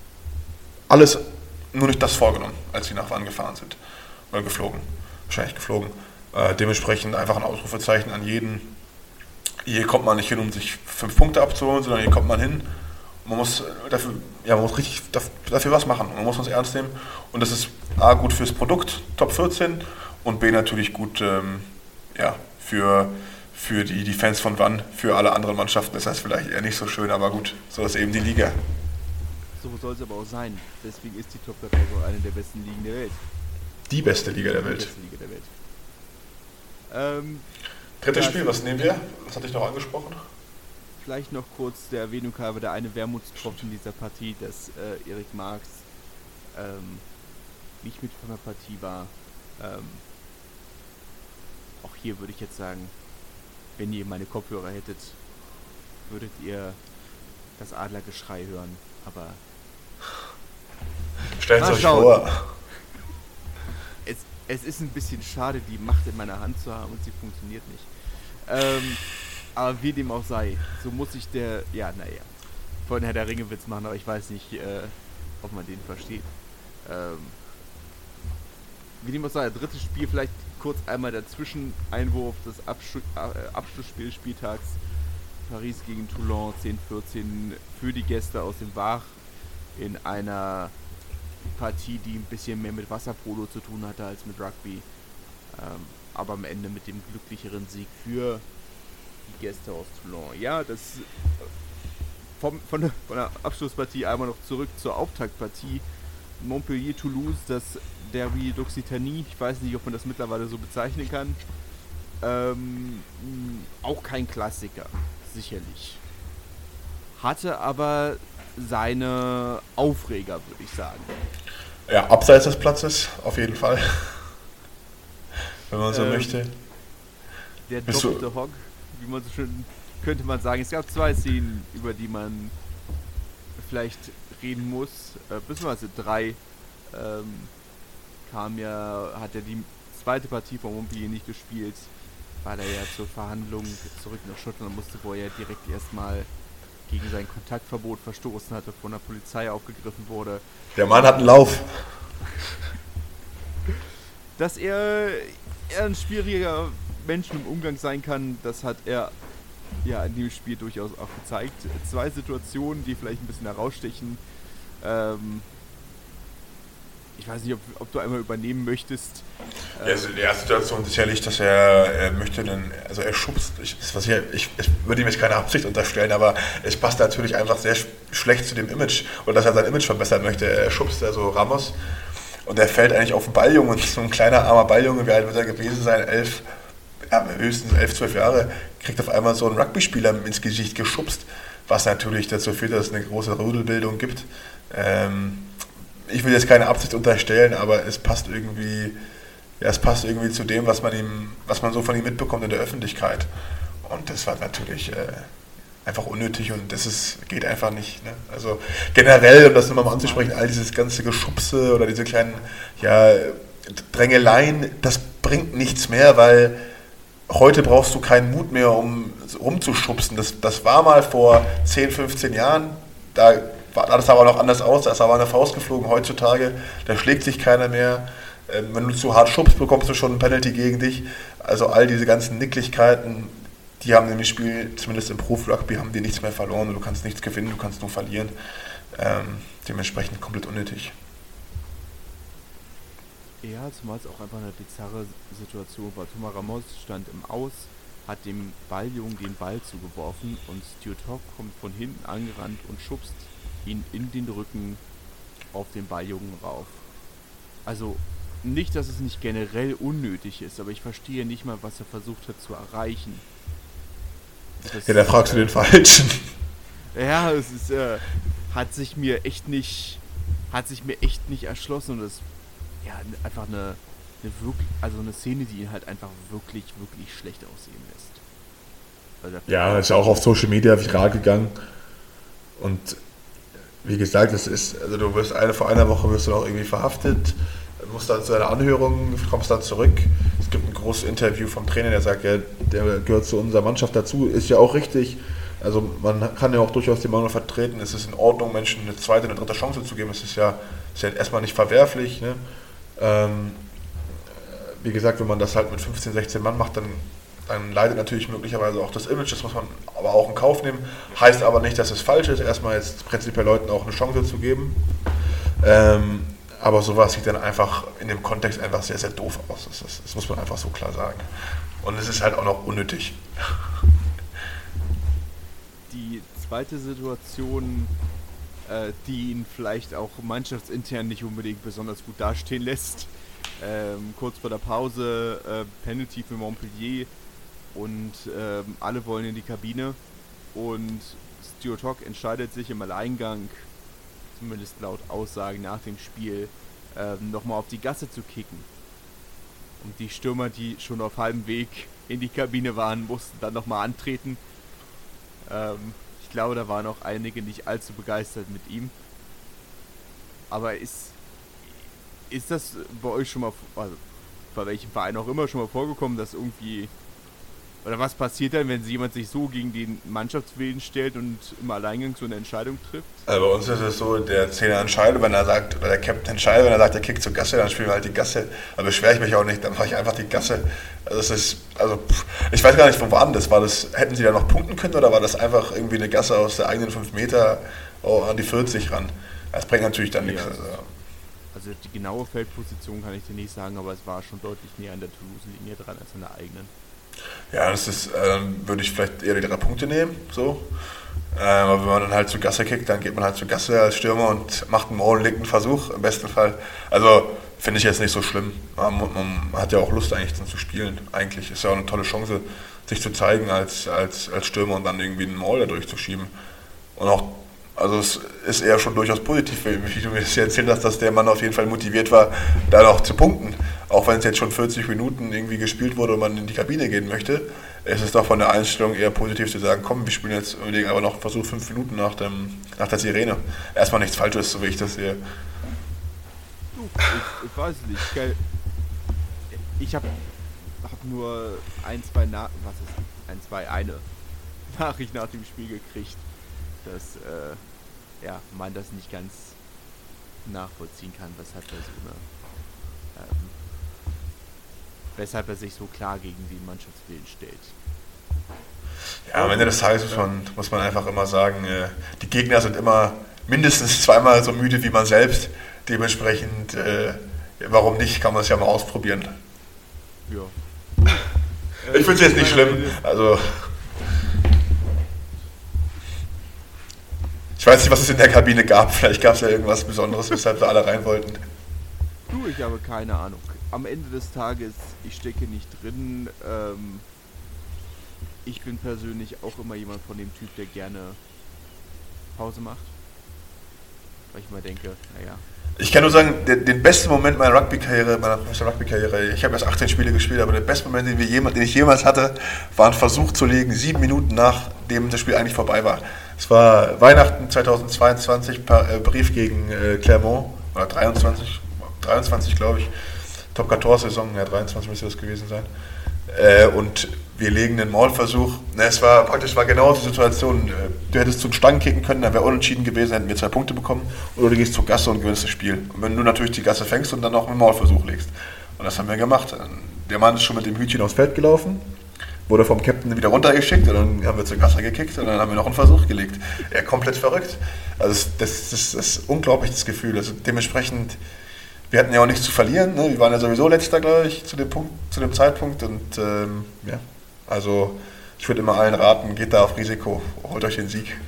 nur nicht das vorgenommen, als sie nach Wann gefahren sind. Oder geflogen. Wahrscheinlich geflogen. Dementsprechend einfach ein Ausrufezeichen an jeden. Hier kommt man nicht hin, um sich 5 Punkte abzuholen, sondern hier kommt man hin. Man muss richtig dafür was machen. Man muss uns ernst nehmen. Und das ist A, gut fürs Produkt, Top 14, und B, natürlich gut für die Fans von Wann, für alle anderen Mannschaften. Das heißt vielleicht eher nicht so schön, aber gut, so ist eben die Liga. So soll es aber auch sein. Deswegen ist die Top 14 eine der besten Ligen der Welt. Die beste Liga der Welt. Drittes Spiel, was nehmen wir? Was hatte ich noch angesprochen? Vielleicht noch kurz der Erwähnung habe, der eine Wermutstropfen dieser Partie, dass Erik Marx nicht mit von der Partie war. Auch hier würde ich jetzt sagen, wenn ihr meine Kopfhörer hättet, würdet ihr das Adlergeschrei hören, aber stellt euch vor. Es ist ein bisschen schade, die Macht in meiner Hand zu haben und sie funktioniert nicht. Aber wie dem auch sei, so muss sich von Herr der Ringe Witz machen, aber ich weiß nicht, ob man den versteht. Wie dem auch sei, drittes Spiel, vielleicht kurz einmal dazwischen, Einwurf des Abschlussspiel Spieltags, Paris gegen Toulon 10-14 für die Gäste aus dem Var in einer Partie, die ein bisschen mehr mit Wasserpolo zu tun hatte als mit Rugby, aber am Ende mit dem glücklicheren Sieg für die Gäste aus Toulon. Ja, das von der Abschlusspartie einmal noch zurück zur Auftaktpartie Montpellier-Toulouse, das Derby d'Occitanie, ich weiß nicht, ob man das mittlerweile so bezeichnen kann. Auch kein Klassiker, sicherlich. Hatte aber seine Aufreger, würde ich sagen. Ja, abseits des Platzes, auf jeden Fall. Wenn man so möchte. Der doppelte Hog, wie man so schön, könnte man sagen. Es gab 2 Szenen, über die man vielleicht reden muss. Beziehungsweise 3. Hat er die zweite Partie von Montpellier nicht gespielt, weil er ja zur Verhandlung zurück nach Schottland musste, wo er ja direkt erstmal gegen sein Kontaktverbot verstoßen hatte, von der Polizei aufgegriffen wurde. Der Mann hat einen Lauf. Dass er ein schwieriger Mensch im Umgang sein kann, das hat er ja in dem Spiel durchaus auch gezeigt. 2 Situationen, die vielleicht ein bisschen herausstechen. Ich weiß nicht, ob du einmal übernehmen möchtest. Ja, also die erste Situation ist sicherlich, dass er möchte, also er schubst, ich würde ihm jetzt keine Absicht unterstellen, aber es passt natürlich einfach sehr schlecht zu dem Image, oder dass er sein Image verbessern möchte. Er schubst also Ramos und er fällt eigentlich auf den Balljungen, und so ein kleiner armer Balljunge, wie alt wird er gewesen sein, höchstens 11, 12 Jahre, kriegt auf einmal so einen Rugby-Spieler ins Gesicht geschubst, was natürlich dazu führt, dass es eine große Rudelbildung gibt. Ich will jetzt keine Absicht unterstellen, aber es passt irgendwie zu dem, was man so von ihm mitbekommt in der Öffentlichkeit. Und das war natürlich einfach unnötig und geht einfach nicht. Ne? Also generell, um das nochmal anzusprechen, all dieses ganze Geschubse oder diese kleinen Drängeleien, das bringt nichts mehr, weil heute brauchst du keinen Mut mehr, um rumzuschubsen. Das war mal vor 10, 15 Jahren, da das sah aber noch anders aus, da ist aber eine Faust geflogen. Heutzutage, da schlägt sich keiner mehr. Wenn du zu hart schubst, bekommst du schon ein Penalty gegen dich. Also all diese ganzen Nicklichkeiten, die haben im Spiel, zumindest im Profi-Rugby, haben die nichts mehr verloren. Du kannst nichts gewinnen, du kannst nur verlieren. Dementsprechend komplett unnötig. Ja, zumal es auch einfach eine bizarre Situation war. Thomas Ramos stand im Aus, hat dem Balljungen den Ball zugeworfen und Stuart Hogg kommt von hinten angerannt und schubst ihn in den Rücken auf den Balljungen rauf. Also nicht, dass es nicht generell unnötig ist, aber ich verstehe nicht mal, was er versucht hat zu erreichen. Ja, da fragst du den Falschen. Ja, es ist, hat sich mir echt nicht erschlossen und es einfach eine Szene, die ihn halt einfach wirklich, wirklich schlecht aussehen lässt. Ja, ist auch auf Social Media viral gegangen und wie gesagt, also du wirst vor einer Woche wirst du noch irgendwie verhaftet, musst dann zu einer Anhörung, kommst dann zurück. Es gibt ein großes Interview vom Trainer, der sagt, ja, der gehört zu unserer Mannschaft dazu, ist ja auch richtig. Also man kann ja auch durchaus die Meinung vertreten, es ist in Ordnung, Menschen eine zweite, eine dritte Chance zu geben. Es ist ja erstmal nicht verwerflich. Ne? Wie gesagt, wenn man das halt mit 15, 16 Mann macht, dann leidet natürlich möglicherweise auch das Image, das muss man aber auch in Kauf nehmen. Heißt aber nicht, dass es falsch ist, erstmal jetzt prinzipiell Leuten auch eine Chance zu geben. Aber sowas sieht dann einfach in dem Kontext einfach sehr, sehr doof aus. Das muss man einfach so klar sagen. Und es ist halt auch noch unnötig. Die zweite Situation, die ihn vielleicht auch mannschaftsintern nicht unbedingt besonders gut dastehen lässt. Kurz vor der Pause, Penalty für Montpellier und alle wollen in die Kabine und Stuart Hogg entscheidet sich im Alleingang, zumindest laut Aussagen nach dem Spiel, nochmal auf die Gasse zu kicken. Und die Stürmer, die schon auf halbem Weg in die Kabine waren, mussten dann nochmal antreten. Ich glaube, da waren auch einige nicht allzu begeistert mit ihm. Aber ist das bei euch schon mal, also bei welchem Verein auch immer schon mal vorgekommen, dass irgendwie... Oder was passiert dann, wenn jemand sich so gegen den Mannschaftswillen stellt und im Alleingang so eine Entscheidung trifft? Also bei uns ist es so, der Trainer entscheidet, wenn er sagt, oder der Captain entscheidet, wenn er sagt, der kickt zur Gasse, dann spielen wir halt die Gasse. Da beschwere ich mich auch nicht, dann mache ich einfach die Gasse. Ich weiß gar nicht, wo waren das? Hätten sie da noch punkten können oder war das einfach irgendwie eine Gasse aus der eigenen 5 Meter an die 40 ran? Das bringt natürlich dann nichts. Also die genaue Feldposition kann ich dir nicht sagen, aber es war schon deutlich näher an der Toulouse-Linie dran als an der eigenen. Ja, das ist, würde ich vielleicht eher die 3 Punkte nehmen, so. Aber wenn man dann halt zu Gasse kickt, dann geht man halt zu Gasse als Stürmer und macht einen Maul, linken Versuch, im besten Fall. Also, finde ich jetzt nicht so schlimm. Man hat ja auch Lust eigentlich dann zu spielen. Eigentlich ist ja auch eine tolle Chance, sich zu zeigen als Stürmer und dann irgendwie einen Maul da durchzuschieben. Und auch, also es ist eher schon durchaus positiv, wie du mir das erzählt hast, dass der Mann auf jeden Fall motiviert war, da noch zu punkten. Auch wenn es jetzt schon 40 Minuten irgendwie gespielt wurde und man in die Kabine gehen möchte, ist es doch von der Einstellung eher positiv zu sagen, komm, wir spielen jetzt unbedingt aber noch einen Versuch 5 Minuten nach der Sirene. Erstmal nichts Falsches, so wie ich das sehe. Ich weiß nicht. Ich hab nur eine Nachricht nach dem Spiel gekriegt, dass man das nicht ganz nachvollziehen kann, weshalb er sich so klar gegen den Mannschaftswillen stellt. Ja, am Ende des Tages muss man einfach immer sagen, die Gegner sind immer mindestens zweimal so müde wie man selbst. Dementsprechend, warum nicht, kann man es ja mal ausprobieren. Ja. Ich finde es jetzt nicht schlimm. Also, ich weiß nicht, was es in der Kabine gab. Vielleicht gab es ja irgendwas Besonderes, weshalb wir alle rein wollten. Du, ich habe keine Ahnung. Am Ende des Tages, ich stecke nicht drin. Ich bin persönlich auch immer jemand von dem Typ, der gerne Pause macht. Weil ich mal denke, naja. Ich kann nur sagen, den besten Moment meiner Rugby-Karriere, ich habe erst 18 Spiele gespielt, aber der beste Moment, den ich jemals hatte, war ein Versuch zu legen, 7 Minuten nachdem das Spiel eigentlich vorbei war. Es war Weihnachten 2022, Brief gegen Clermont, oder 23 glaube ich, Top 14-Saison, ja 23 müsste das gewesen sein. Und wir legen einen Maulversuch. Es war genau die Situation. Du hättest zum Stangen kicken können, dann wäre unentschieden gewesen, hätten wir 2 Punkte bekommen. Oder du gehst zur Gasse und gewinnst das Spiel. Und wenn du natürlich die Gasse fängst und dann noch einen Maulversuch legst. Und das haben wir gemacht. Der Mann ist schon mit dem Hütchen aufs Feld gelaufen, wurde vom Captain wieder runtergeschickt und dann haben wir zur Gasse gekickt und dann haben wir noch einen Versuch gelegt. Komplett verrückt. Also das ist unglaublich, das Gefühl. Also dementsprechend, wir hatten ja auch nichts zu verlieren. Ne? Wir waren ja sowieso letzter, glaube ich, zu dem Zeitpunkt. Und also ich würde immer allen raten, geht da auf Risiko, holt euch den Sieg.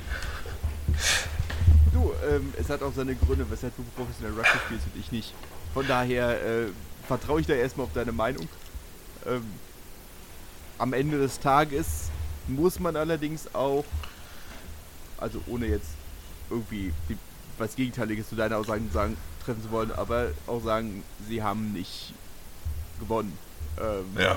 Du, es hat auch seine Gründe, weshalb du professionell Rugby spielst und ich nicht. Von daher vertraue ich da erstmal auf deine Meinung. Am Ende des Tages muss man allerdings auch, also ohne jetzt irgendwie was Gegenteiliges zu deiner Aussagen treffen zu wollen, aber auch sagen, sie haben nicht gewonnen. Ja.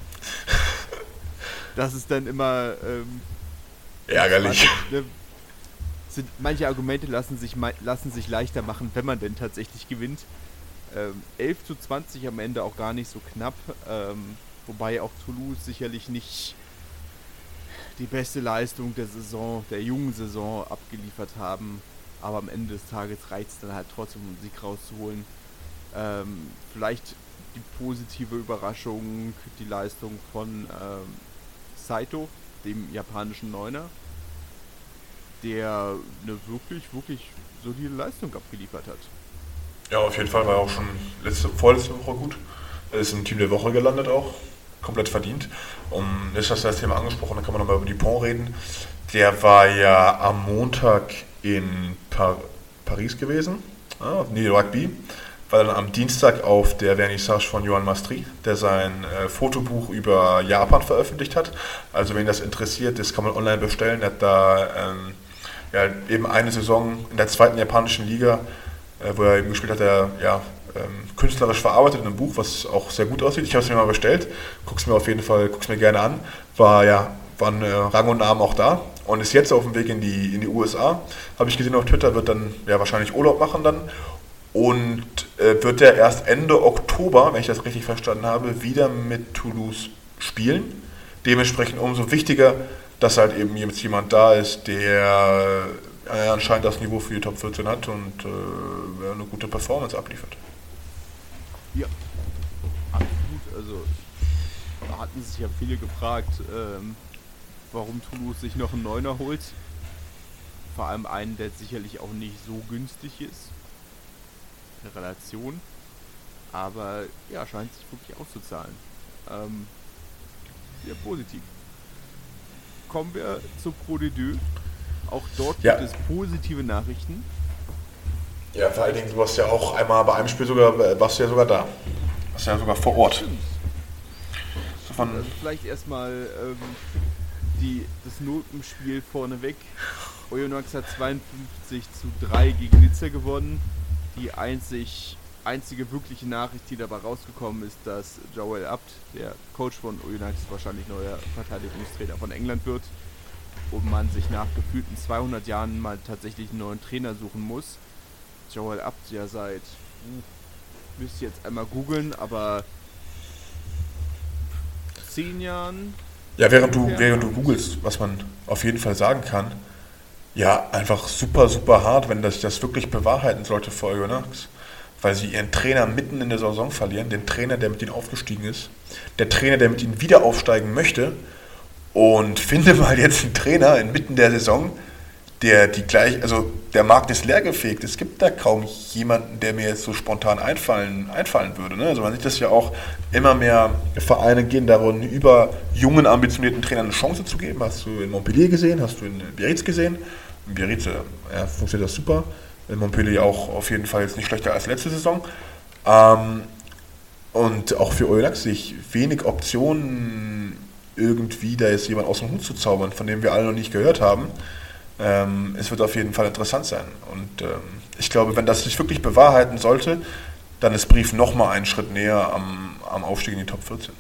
Das ist dann immer ärgerlich. Manche Argumente lassen sich leichter machen, wenn man denn tatsächlich gewinnt. 11:20 am Ende auch gar nicht so knapp, wobei auch Toulouse sicherlich nicht die beste Leistung der jungen Saison abgeliefert haben, aber am Ende des Tages reicht es dann halt trotzdem, um einen Sieg rauszuholen. Vielleicht die positive Überraschung, die Leistung von Saito, dem japanischen Neuner, der eine wirklich, wirklich solide Leistung abgeliefert hat. Ja, auf jeden Fall war er auch schon vorletzte Woche gut. Er ist im Team der Woche gelandet auch, komplett verdient. Und jetzt hast du das Thema angesprochen, da kann man nochmal über Dupont reden. Der war ja am Montag in Paris gewesen, Rugby, war dann am Dienstag auf der Vernissage von Johan Mastry, der sein Fotobuch über Japan veröffentlicht hat. Also wenn das interessiert, das kann man online bestellen. Er hat da eben eine Saison in der 2. japanischen Liga, wo er eben gespielt hat, künstlerisch verarbeitet in einem Buch, was auch sehr gut aussieht. Ich habe es mir mal bestellt, guck's mir gerne an. Waren Rang und Namen auch da und ist jetzt auf dem Weg in die USA. Habe ich gesehen auf Twitter, wird dann wahrscheinlich Urlaub machen dann und wird er erst Ende Oktober, wenn ich das richtig verstanden habe, wieder mit Toulouse spielen. Dementsprechend umso wichtiger, dass halt eben jetzt jemand da ist, der anscheinend das Niveau für die Top 14 hat und eine gute Performance abliefert. Ja, absolut. Also da hatten sich ja viele gefragt, warum Toulouse sich noch einen Neuner holt. Vor allem einen, der sicherlich auch nicht so günstig ist. In Relation. Aber ja, scheint sich wirklich auszuzahlen. Sehr positiv. Kommen wir zu Pro D2. Auch dort Ja. gibt es positive Nachrichten. Ja, vor allen Dingen, du warst ja auch einmal bei einem Spiel sogar, warst du ja sogar da. Warst ja sogar vor Ort. Stimmt. So von, Also vielleicht erstmal das Notenspiel vorneweg. Oyonnax hat 52:3 gegen Nizza gewonnen. Die einzige wirkliche Nachricht, die dabei rausgekommen ist, dass Joel Abt, der Coach von Oyonnax, wahrscheinlich neuer Verteidigungstrainer von England wird und man sich nach gefühlten 200 Jahren mal tatsächlich einen neuen Trainer suchen muss. Joel Abt ja seit, müsst ihr jetzt einmal googeln, aber 10 Jahren. ja, während du googelst, was man auf jeden Fall sagen kann, ja, einfach super, super hart, wenn das wirklich bewahrheiten sollte für Oyonnax. Weil sie ihren Trainer mitten in der Saison verlieren, den Trainer, der mit ihnen aufgestiegen ist, der Trainer, der mit ihnen wieder aufsteigen möchte, und finde mal jetzt einen Trainer inmitten der Saison, der Markt ist leergefegt. Es gibt da kaum jemanden, der mir jetzt so spontan einfallen würde. Ne? Also man sieht das ja auch, immer mehr Vereine gehen darum, über jungen, ambitionierten Trainern eine Chance zu geben. Hast du in Montpellier gesehen, hast du in Biarritz gesehen. In Biarritz funktioniert das super. In Montpellier auch auf jeden Fall jetzt nicht schlechter als letzte Saison. Und auch für Oyonnax sehe ich wenig Optionen, irgendwie da jetzt jemand aus dem Hut zu zaubern, von dem wir alle noch nicht gehört haben. Es wird auf jeden Fall interessant sein. Und ich glaube, wenn das sich wirklich bewahrheiten sollte, dann ist Brief nochmal einen Schritt näher am Aufstieg in die Top 14.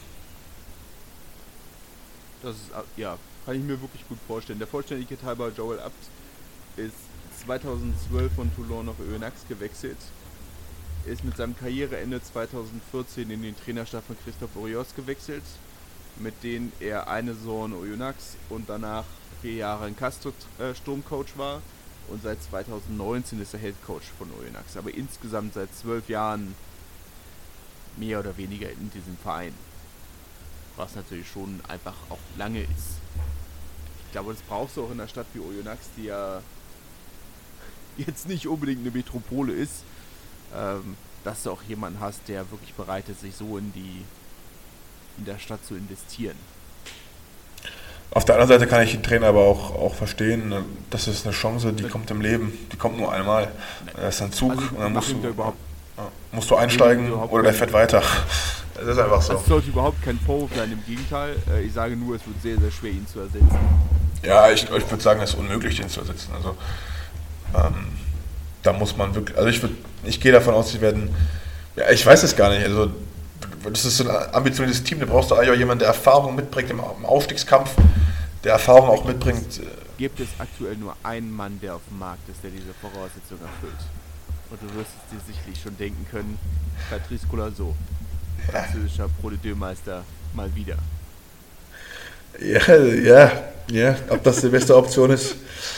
Das ist, ja, kann ich mir wirklich gut vorstellen. Der Vollständigkeit halber, Joel Abt ist 2012 von Toulon nach Oyonnax gewechselt. Ist mit seinem Karriereende 2014 in den Trainerstab von Christophe Urios gewechselt, mit denen er eine Saison Oyonnax und danach 4 Jahre in Castro Sturmcoach war, und seit 2019 ist er Headcoach von Oyonnax, aber insgesamt seit 12 Jahren mehr oder weniger in diesem Verein, was natürlich schon einfach auch lange ist. Ich glaube, das brauchst du auch in einer Stadt wie Oyonnax, die ja jetzt nicht unbedingt eine Metropole ist, dass du auch jemanden hast, der wirklich bereit ist, sich so in der Stadt zu investieren. Auf der anderen Seite kann ich den Trainer aber auch verstehen, das ist eine Chance, die kommt im Leben, die kommt nur einmal. Das ist ein Zug, Also, und dann musst du Mach ihm einsteigen da überhaupt oder der fährt weiter. Das ist einfach so. Es sollte überhaupt kein Vorwurf sein, im Gegenteil. Ich sage nur, es wird sehr, sehr schwer, ihn zu ersetzen. Ja, ich würde sagen, es ist unmöglich, den zu ersetzen. Also da muss man wirklich, also ich gehe davon aus, sie werden, ja, ich weiß es gar nicht, also das ist so ein ambitioniertes Team, da brauchst du eigentlich auch jemanden, der Erfahrung mitbringt im Aufstiegskampf, der Erfahrung auch mitbringt. Gibt es aktuell nur einen Mann, der auf dem Markt ist, der diese Voraussetzungen erfüllt. Und du wirst es dir sicherlich schon denken können, Patrice Colazo, französischer Pro D2-Meister, mal wieder. Ja, ob das die beste Option ist.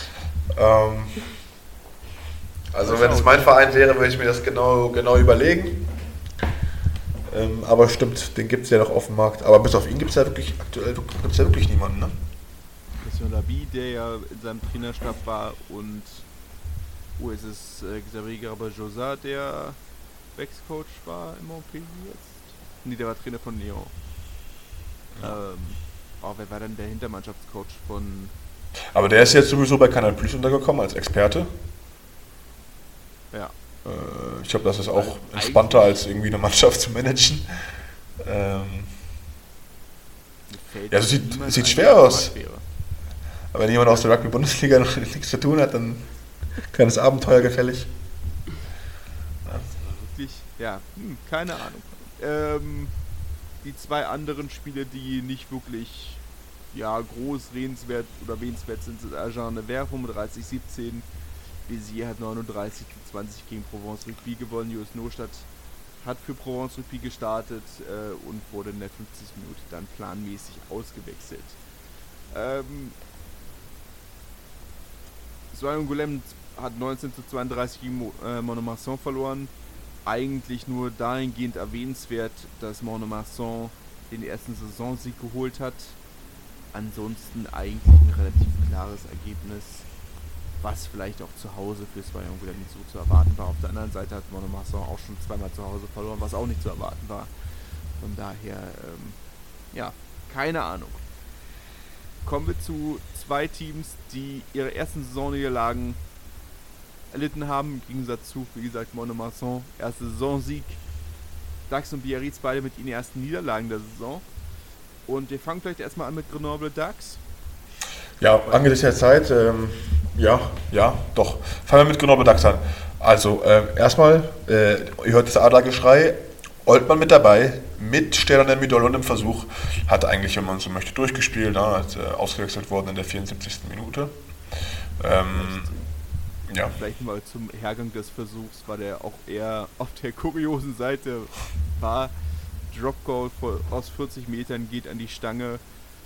Also wenn es mein Verein wäre, würde ich mir das genau überlegen. Aber stimmt, den gibt es ja noch auf dem Markt. Aber bis auf ihn gibt es ja wirklich aktuell wirklich niemanden, ne? Christian Labi, der ja in seinem Trainerstab war, und wo ist es? Xavier Garba-Josa, der Ex-Coach war in Montpellier jetzt? Nee, der war Trainer von Lyon. Ja. Wer war denn der Hintermannschaftscoach von... Aber der ist jetzt sowieso bei Canal Plus untergekommen als Experte. Ja. Ich glaube, das ist auch entspannter, als irgendwie eine Mannschaft zu managen. Ja, es sieht schwer aus. Aber wenn jemand aus der Rugby-Bundesliga noch nichts zu tun hat, dann kleines Abenteuer gefällig. Ja. Wirklich, ja, keine Ahnung. Die 2 anderen Spiele, die nicht wirklich groß redenswert oder erwähnenswert sind Agen Nevers 35-17 Béziers hat 39:20 gegen Provence Rugby gewonnen. Julius Nostadt hat für Provence Rugby gestartet und wurde in der 50. Minute dann planmäßig ausgewechselt. Soyon-Golem hat 19:32 gegen Mont-de-Marsan verloren. Eigentlich nur dahingehend erwähnenswert, dass Mont-de-Marsan den ersten Saisonsieg geholt hat. Ansonsten eigentlich ein relativ klares Ergebnis, was vielleicht auch zu Hause für Soyon-Golem nicht so zu erwarten war. Auf der anderen Seite hat Mont-de-Marsan auch schon zweimal zu Hause verloren, was auch nicht zu erwarten war. Von daher, keine Ahnung. Kommen wir zu zwei Teams, die ihre ersten Saisonniederlagen erlitten haben, im Gegensatz zu, wie gesagt, Mont-de-Marsan, erster Saisonsieg. Dax und Biarritz beide mit ihren ersten Niederlagen der Saison. Und wir fangen vielleicht erstmal an mit Grenoble Dax. Ja, angesichts der Zeit, doch. Fangen wir mit Grenoble Dax an. Also, erstmal, ihr hört das Adlergeschrei, Oltmann mit dabei, mit Stern der Midol und im Versuch, hat eigentlich, wenn man so möchte, durchgespielt, ist ausgewechselt worden in der 74. Minute. Vielleicht mal zum Hergang des Versuchs, war der auch eher auf der kuriosen Seite, war Dropgoal aus 40 Metern, geht an die Stange.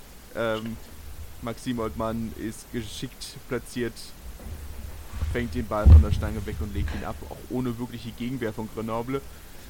Maxime Oltmann ist geschickt platziert, fängt den Ball von der Stange weg und legt ihn ab, auch ohne wirkliche Gegenwehr von Grenoble.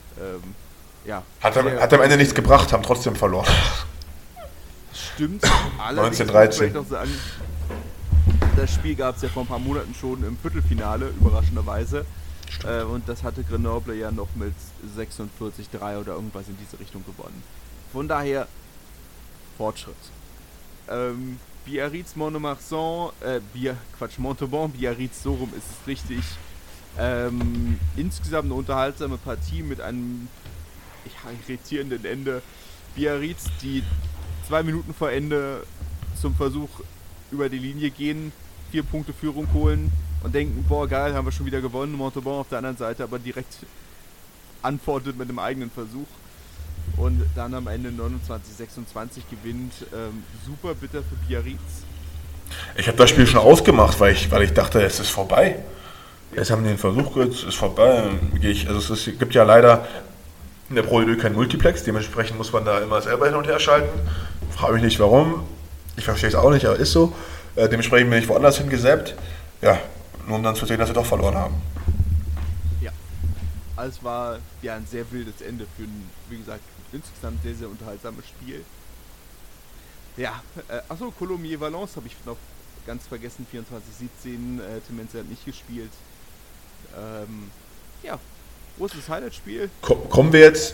Hat am Ende nichts gebracht, haben trotzdem verloren. Stimmt. 1913. Noch sagen, das Spiel gab es ja vor ein paar Monaten schon im Viertelfinale, überraschenderweise. Und das hatte Grenoble ja noch mit 46-3 oder irgendwas in diese Richtung gewonnen. Von daher Fortschritt. Biarritz, Mont-de-Marsan, Montauban, Biarritz, so rum ist es richtig. Insgesamt eine unterhaltsame Partie mit einem irritierenden Ende. Biarritz, die 2 Minuten vor Ende zum Versuch über die Linie gehen, 4 Punkte Führung holen und denken, boah geil, haben wir schon wieder gewonnen. Montauban auf der anderen Seite aber direkt antwortet mit einem eigenen Versuch und dann am Ende 29:26 gewinnt. Super bitter für Biarritz. Ich habe das Spiel schon ausgemacht, weil ich dachte, es ist vorbei. Jetzt haben die den Versuch, es ist vorbei. Es gibt ja leider in der Pro D2 kein Multiplex, dementsprechend muss man da immer selber hin und her schalten. Frage mich nicht warum, ich verstehe es auch nicht, aber ist so. Dementsprechend bin ich woanders hingesäppt. Ja, nur um dann zu sehen, dass wir doch verloren haben. Ja, also es war ja ein sehr wildes Ende für ein, wie gesagt, insgesamt sehr, sehr unterhaltsames Spiel. Ja, Colomiers Valence habe ich noch ganz vergessen, 24:17, Tim Menzel hat nicht gespielt. Großes Highlight-Spiel. Kommen wir jetzt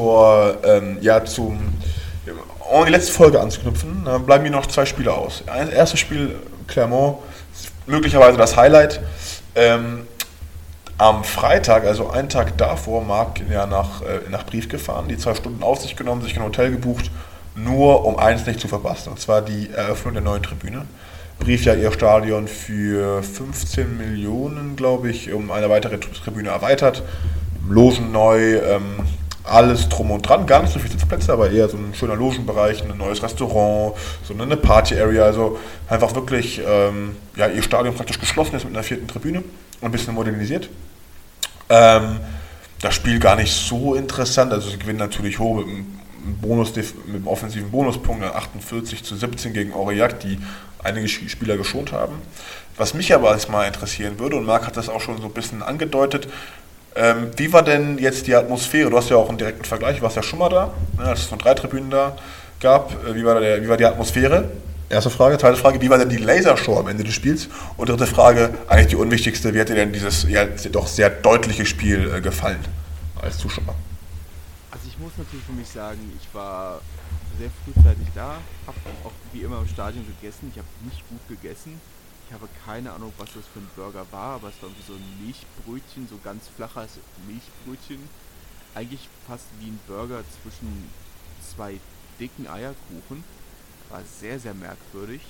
um die letzte Folge anzuknüpfen, dann bleiben mir noch 2 Spiele aus. Erstes Spiel, Clermont, möglicherweise das Highlight. Am Freitag, also einen Tag davor, Marc nach Brief gefahren, die 2 Stunden auf sich genommen, sich ein Hotel gebucht, nur um eins nicht zu verpassen, und zwar die Eröffnung der neuen Tribüne. Brief ja ihr Stadion für 15 Millionen, glaube ich, um eine weitere Tribüne erweitert. Logen neu, alles drum und dran, gar nicht so viele Sitzplätze, aber eher so ein schöner Logenbereich, ein neues Restaurant, so eine Party-Area, also einfach wirklich, ihr Stadion praktisch geschlossen ist mit einer 4. Tribüne und ein bisschen modernisiert. Das Spiel gar nicht so interessant, also sie gewinnen natürlich hoch mit dem offensiven Bonuspunkt, 48:17 gegen Aurillac, die einige Spieler geschont haben. Was mich aber erstmal interessieren würde, und Marc hat das auch schon so ein bisschen angedeutet, wie war denn jetzt die Atmosphäre? Du hast ja auch einen direkten Vergleich, du warst ja schon mal da, als es nur 3 Tribünen da gab. Wie war die Atmosphäre? Erste Frage. Zweite Frage, wie war denn die Lasershow am Ende des Spiels? Und dritte Frage, eigentlich die unwichtigste, wie hat dir denn dieses doch sehr deutliche Spiel gefallen als Zuschauer? Also ich muss natürlich für mich sagen, ich war sehr frühzeitig da, habe auch wie immer im Stadion gegessen. Ich habe nicht gut gegessen. Ich habe keine Ahnung, was das für ein Burger war, aber es war irgendwie so ein Milchbrötchen, so ganz flaches Milchbrötchen. Eigentlich fast wie ein Burger zwischen 2 dicken Eierkuchen. War sehr, sehr merkwürdig.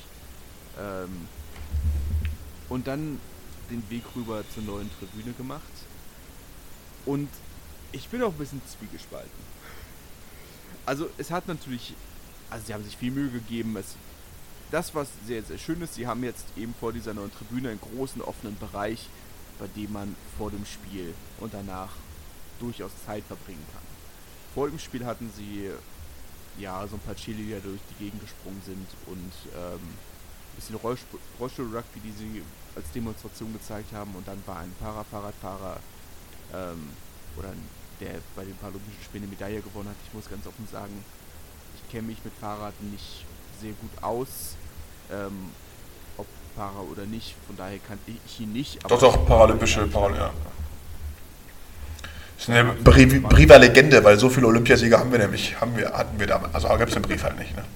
Und dann den Weg rüber zur neuen Tribüne gemacht. Und ich bin auch ein bisschen zwiegespalten. Also es hat natürlich, sie haben sich viel Mühe gegeben. Das, was sehr, sehr schön ist, sie haben jetzt eben vor dieser neuen Tribüne einen großen offenen Bereich, bei dem man vor dem Spiel und danach durchaus Zeit verbringen kann. Vor dem Spiel hatten sie ja so ein paar Cheerleader durch die Gegend gesprungen sind und ein bisschen Rollstuhl-Rugby, die sie als Demonstration gezeigt haben, und dann war ein Parafahrradfahrer oder der bei den Paralympischen Spielen eine Medaille gewonnen hat. Ich muss ganz offen sagen, ich kenne mich mit Fahrraden nicht sehr gut aus, ob Para oder nicht, von daher kannte ich ihn nicht. Aber doch, paralympische, ja. Das ist eine Briefer Legende, weil so viele Olympiasieger hatten wir damals. Also gab es den Brief halt nicht, ne?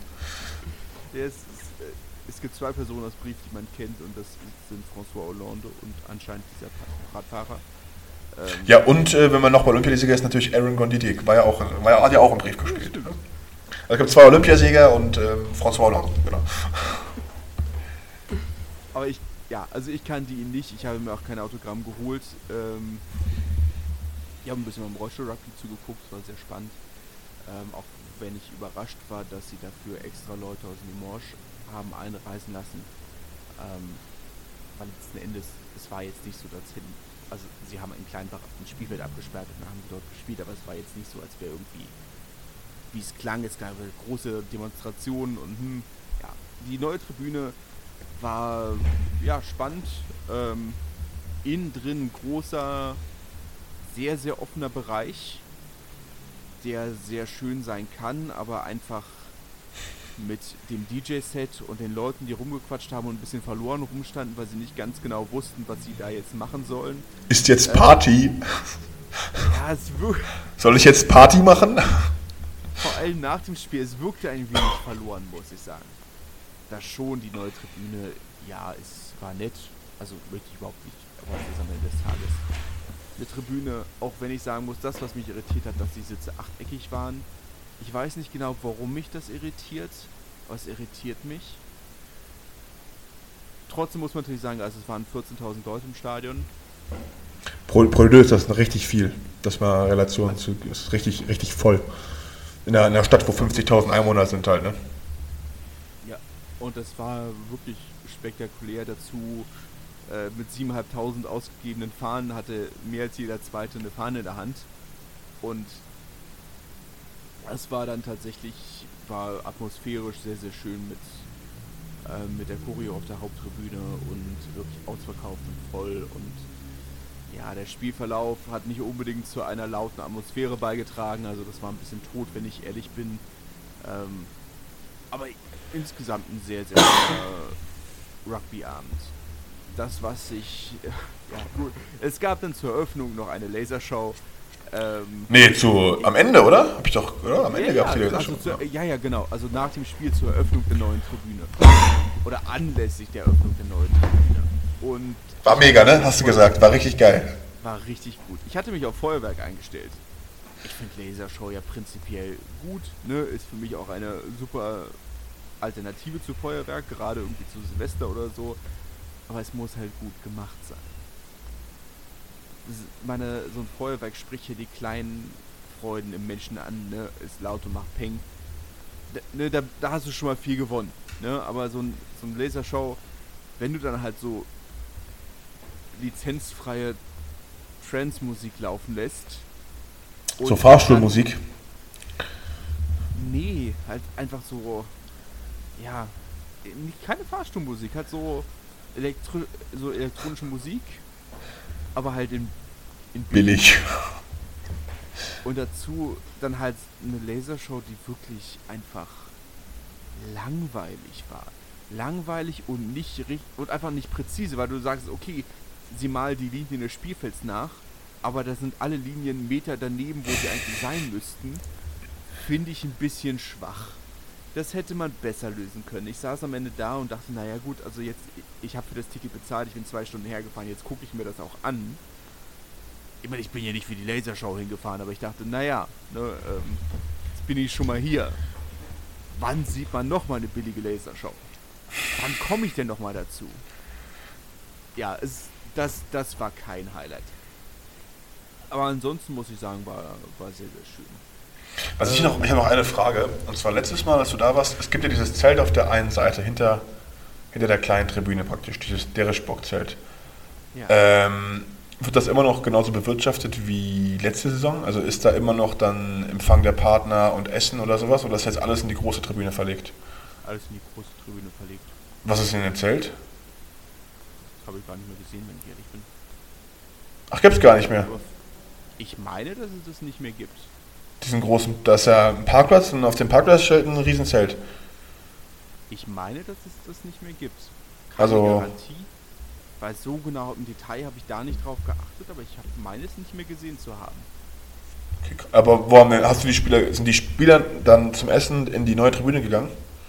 Es gibt zwei Personen aus Brief, die man kennt, und das sind François Hollande und anscheinend dieser Radfahrer. Ja, und wenn man noch bei Olympiasieger ist, natürlich Aaron Gonditi, hat ja auch einen Brief gespielt. Ja, also es gibt zwei Olympiasieger und François Hollande, genau. Aber ich kannte ihn nicht, ich habe mir auch kein Autogramm geholt. Ich habe ein bisschen beim Rollstuhl-Rugby zugeguckt, es war sehr spannend. Auch wenn ich überrascht war, dass sie dafür extra Leute aus Limoges haben einreisen lassen. Weil letzten Endes, es war jetzt nicht so, dass also sie haben einen kleinen Spielfeld abgesperrt und dann haben sie dort gespielt, aber es war jetzt nicht so, als wäre irgendwie, wie es klang, es gab große Demonstrationen und ja, die neue Tribüne war ja spannend. Innen drin großer, sehr, sehr offener Bereich, der sehr schön sein kann, aber einfach mit dem DJ-Set und den Leuten, die rumgequatscht haben und ein bisschen verloren rumstanden, weil sie nicht ganz genau wussten, was sie da jetzt machen sollen. Ist jetzt Party? Ja, Soll ich jetzt Party machen? Vor allem nach dem Spiel, es wirkte ein wenig verloren, muss ich sagen. Da schon die neue Tribüne, ja, es war nett, also möchte ich überhaupt nicht, aber es ist am Ende des Tages eine Tribüne, auch wenn ich sagen muss, das, was mich irritiert hat, dass die Sitze achteckig waren. Ich weiß nicht genau, warum mich das irritiert, aber es irritiert mich. Trotzdem muss man natürlich sagen, also es waren 14.000 Leute im Stadion. Pro ist das richtig viel. Das war Relation zu, ist richtig, richtig voll. In einer Stadt, wo 50.000 Einwohner sind halt, ne? Ja, und das war wirklich spektakulär dazu. Mit 7.500 ausgegebenen Fahnen hatte mehr als jeder Zweite eine Fahne in der Hand. Und es war dann tatsächlich, war atmosphärisch sehr, sehr schön mit der Choreo auf der Haupttribüne und wirklich ausverkauft und voll. Und ja, der Spielverlauf hat nicht unbedingt zu einer lauten Atmosphäre beigetragen. Also das war ein bisschen tot, wenn ich ehrlich bin. Aber insgesamt ein sehr, sehr schöner Rugby-Abend. Das, was ich... Ja, gut. Es gab dann zur Eröffnung noch eine Lasershow. Am Ende, oder? Hab ich doch, oder? Am Ende gab es die Lasershow. Ja, genau. Also nach dem Spiel zur Eröffnung der neuen Tribüne. Oder anlässlich der Eröffnung der neuen Tribüne. Und war mega, ne? Hast du gesagt. War richtig geil. War richtig gut. Ich hatte mich auf Feuerwerk eingestellt. Ich finde Lasershow ja prinzipiell gut, ne? Ist für mich auch eine super Alternative zu Feuerwerk, gerade irgendwie zu Silvester oder so. Aber es muss halt gut gemacht sein. So ein Feuerwerk spricht hier die kleinen Freuden im Menschen an, ne? Ist laut und macht Peng. Da hast du schon mal viel gewonnen, ne? Aber so ein Lasershow, wenn du dann halt so lizenzfreie Trance-Musik laufen lässt. So Fahrstuhlmusik? Nee, halt einfach so, ja, keine Fahrstuhlmusik, halt so elektronische Musik, aber halt in billig. Und dazu dann halt eine Lasershow, die wirklich einfach langweilig war. Langweilig und und einfach nicht präzise, weil du sagst, okay, sie malen die Linien des Spielfelds nach, aber da sind alle Linien Meter daneben, wo sie eigentlich sein müssten. Finde ich ein bisschen schwach. Das hätte man besser lösen können. Ich saß am Ende da und dachte, naja gut, also jetzt, ich habe für das Ticket bezahlt, ich bin 2 Stunden hergefahren, jetzt gucke ich mir das auch an. Ich meine, ich bin ja nicht für die Lasershow hingefahren, aber ich dachte, naja, ne, jetzt bin ich schon mal hier. Wann sieht man nochmal eine billige Lasershow? Wann komme ich denn nochmal dazu? Ja, das war kein Highlight. Aber ansonsten muss ich sagen, war sehr, sehr schön. Also ich habe noch eine Frage. Und zwar letztes Mal, als du da warst, es gibt ja dieses Zelt auf der einen Seite, hinter der kleinen Tribüne praktisch, dieses Dereshbock-Zelt. Ja. Wird das immer noch genauso bewirtschaftet wie letzte Saison? Also ist da immer noch dann Empfang der Partner und Essen oder sowas? Oder ist jetzt alles in die große Tribüne verlegt? Alles in die große Tribüne verlegt. Was ist denn erzählt? Das habe ich gar nicht mehr gesehen, wenn ich ehrlich bin. Ach, gibt's gar nicht mehr. Aber ich meine, dass es das nicht mehr gibt. Diesen großen, da ist ja ein Parkplatz und auf dem Parkplatz steht ein Riesenzelt. Ich meine, dass es das nicht mehr gibt. Keine Also- Garantie. Weil so genau im Detail habe ich da nicht drauf geachtet, aber ich habe meines nicht mehr gesehen zu haben. Okay, aber wo haben denn, hast du die Spieler, sind die Spieler dann zum Essen in die neue Tribüne gegangen?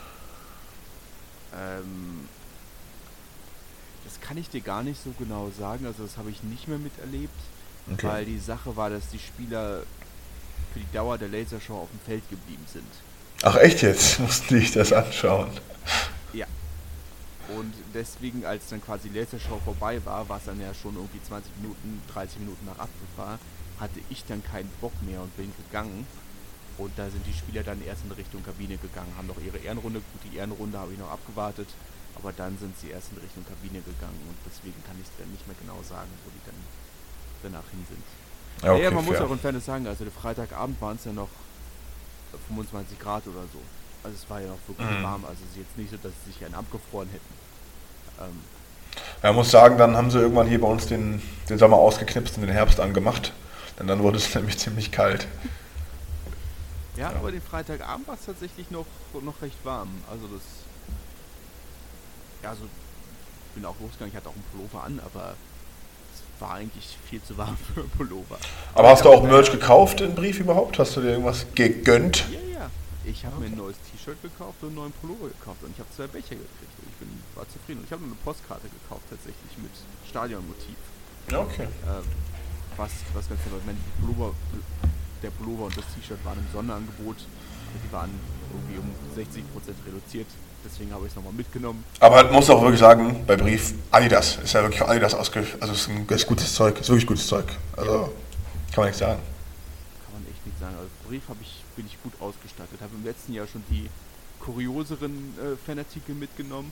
Das kann ich dir gar nicht so genau sagen. Also das habe ich nicht mehr miterlebt, Okay. weil die Sache war, dass die Spieler für die Dauer der Lasershow auf dem Feld geblieben sind. Ach echt jetzt? Musste ich das anschauen. Ja. Und deswegen, als dann quasi die Lasershow vorbei war, was dann ja schon irgendwie 20 Minuten, 30 Minuten nach Abpfiff war, hatte ich dann keinen Bock mehr und bin gegangen. Und da sind die Spieler dann erst in Richtung Kabine gegangen, haben noch ihre Ehrenrunde, gut, die Ehrenrunde habe ich noch abgewartet, aber dann sind sie erst in Richtung Kabine gegangen und deswegen kann ich es dann nicht mehr genau sagen, wo die dann danach hin sind. Ja, okay, Ja, man muss fair. auch in Fairness sagen, also der Freitagabend waren es ja noch 25 Grad oder so. Also es war ja noch wirklich warm, also es ist jetzt nicht so, dass sie sich einen abgefroren hätten. Ja, muss sagen, dann haben sie irgendwann hier bei uns den Sommer ausgeknipst und den Herbst angemacht. Denn dann wurde es nämlich ziemlich kalt. Ja, aber den Freitagabend war es tatsächlich noch recht warm. Also das. Ja, also ich bin auch losgegangen, ich hatte auch einen Pullover an, aber es war eigentlich viel zu warm für einen Pullover. Aber hast du auch Merch gekauft im Brief überhaupt? Hast du dir irgendwas gegönnt? Ja, ja. Ich habe mir ein neues T-Shirt gekauft und einen neuen Pullover gekauft und ich habe 2 Becher gekriegt und war zufrieden. Und ich habe nur eine Postkarte gekauft tatsächlich mit Stadionmotiv. Ja, okay. Was ganz nett war. Ich meine, der Pullover und das T-Shirt waren im Sonderangebot. Die waren irgendwie um 60% reduziert. Deswegen habe ich es nochmal mitgenommen. Aber man muss auch wirklich sagen, bei Brief, Adidas. Ist ja wirklich von Adidas also ist gutes Zeug, ist wirklich gutes Zeug. Also, kann man nichts sagen. Kann man echt nicht sagen. Also Brief bin ich gut ausgestattet. Habe im letzten Jahr schon die kurioseren Fanartikel mitgenommen.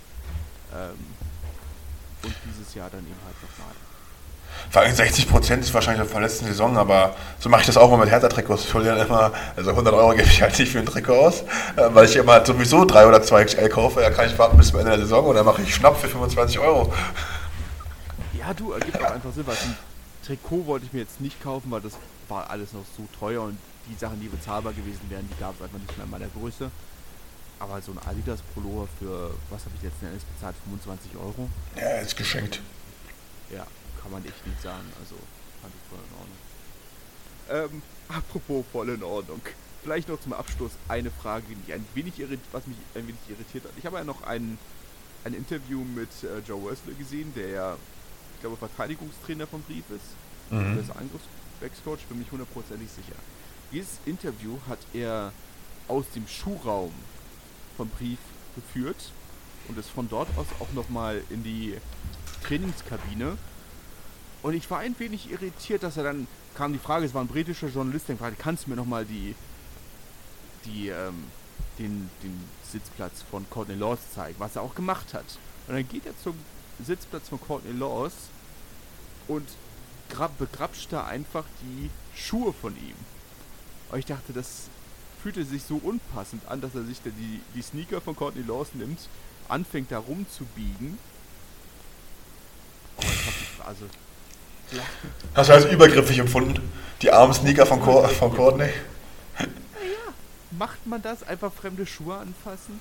Und dieses Jahr dann eben halt nochmal. Vor allem 60% ist wahrscheinlich von der letzten Saison, aber so mache ich das auch immer mit Hertha-Trikots. Ich hole dann immer, also 100 Euro gebe ich halt nicht für ein Trikot aus, weil ich immer sowieso 3 oder 2 XL kaufe. Da kann ich warten bis zum Ende der Saison und dann mache ich Schnapp für 25 Euro. Ja, du, ergibt auch einfach Sinn, weil ein Trikot wollte ich mir jetzt nicht kaufen, weil das war alles noch so teuer und die Sachen, die bezahlbar gewesen wären, die gab es einfach nicht mehr in meiner Größe. Aber so ein Adidas-Pullover für, was habe ich letzten Endes bezahlt, 25 Euro? Ja, ist geschenkt. Ja, kann man echt nicht sagen, also fand ich voll in Ordnung. Apropos voll in Ordnung. Vielleicht noch zum Abschluss eine Frage, was mich ein wenig irritiert hat. Ich habe ja noch ein Interview mit Joe Wesley gesehen, der ja, ich glaube, Verteidigungstrainer vom Brief ist. Der ist Angriffscoach, bin mich hundertprozentig sicher. Dieses Interview hat er aus dem Schuhraum vom Brief geführt und ist von dort aus auch nochmal in die Trainingskabine. Und ich war ein wenig irritiert, dass er dann kam die Frage, es war ein britischer Journalist, der fragte, kannst du mir nochmal den Sitzplatz von Courtney Laws zeigen, was er auch gemacht hat. Und dann geht er zum Sitzplatz von Courtney Laws und begrapscht da einfach die Schuhe von ihm. Und ich dachte, das fühlte sich so unpassend an, dass er sich da die Sneaker von Courtney Laws nimmt, anfängt da rumzubiegen. Aber ich hab die also Hast du als übergriffig empfunden? Die armen Sneaker von Courtney? naja, macht man das? Einfach fremde Schuhe anfassen?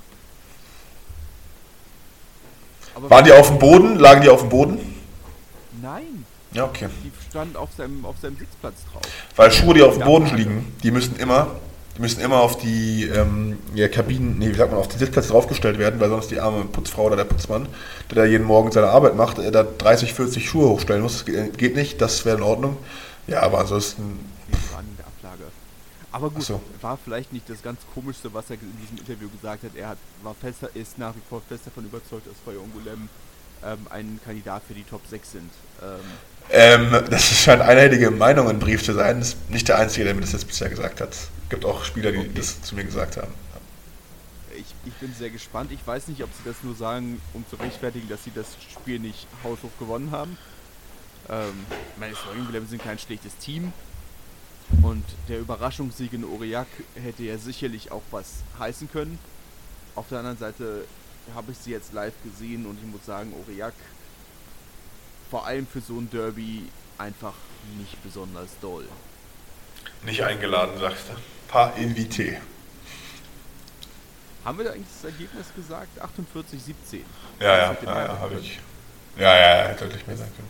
Aber Waren die auf dem Boden? Lagen die auf dem Boden? Nein, Ja, okay. die standen auf seinem Sitzplatz drauf. Weil Schuhe, die auf dem Boden liegen, die müssen immer auf die Kabinen, wie sagt man, auf den Sitzplatz draufgestellt werden, weil sonst die arme Putzfrau oder der Putzmann, der da jeden Morgen seine Arbeit macht, da 30, 40 Schuhe hochstellen muss. Das geht nicht, das wäre in Ordnung. Ja, aber ansonsten. Die waren in der Ablage. Aber gut, So. war vielleicht nicht das ganz Komischste, was er in diesem Interview gesagt hat. Ist nach wie vor fest davon überzeugt, dass Feuer und Golem ein Kandidat für die Top 6 sind. Das scheint einhellige Meinung im Brief zu sein. Das ist nicht der Einzige, der mir das jetzt bisher gesagt hat. Es gibt auch Spieler, die das zu mir gesagt haben. Ich bin sehr gespannt. Ich weiß nicht, ob sie das nur sagen, um zu rechtfertigen, dass sie das Spiel nicht haushoch gewonnen haben. Meine Sawing Golem sind kein schlechtes Team. Und der Überraschungssieg in Aurillac hätte ja sicherlich auch was heißen können. Auf der anderen Seite habe ich sie jetzt live gesehen und ich muss sagen, Aurillac, vor allem für so ein Derby, einfach nicht besonders doll. Nicht eingeladen, sagst du. Pas invité. Haben wir da eigentlich das Ergebnis gesagt? 48-17. Ja, habe ich. Ja, deutlich mehr sein können.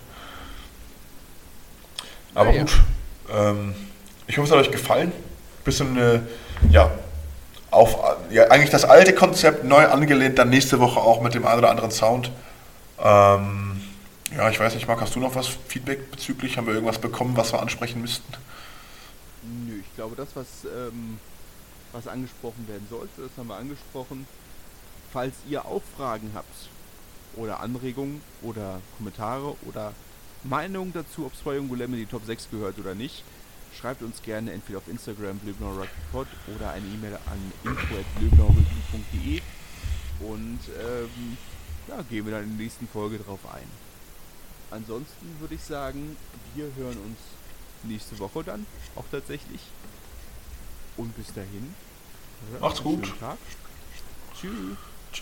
Aber gut. Ich hoffe, es hat euch gefallen. Bisschen, eigentlich das alte Konzept neu angelehnt, dann nächste Woche auch mit dem einen oder anderen Sound. Ich weiß nicht, Marc, hast du noch was Feedback bezüglich? Haben wir irgendwas bekommen, was wir ansprechen müssten? Nö, ich glaube, das, was angesprochen werden sollte, das haben wir angesprochen. Falls ihr auch Fragen habt oder Anregungen oder Kommentare oder Meinungen dazu, ob Sawing Golem in die Top 6 gehört oder nicht, schreibt uns gerne entweder auf Instagram blöbnerrugbypod oder eine E-Mail an info@blöbnerrugby.de und gehen wir dann in der nächsten Folge drauf ein. Ansonsten würde ich sagen, wir hören uns nächste Woche dann auch tatsächlich. Und bis dahin. Macht's gut. Schönen Tag. Tschüss.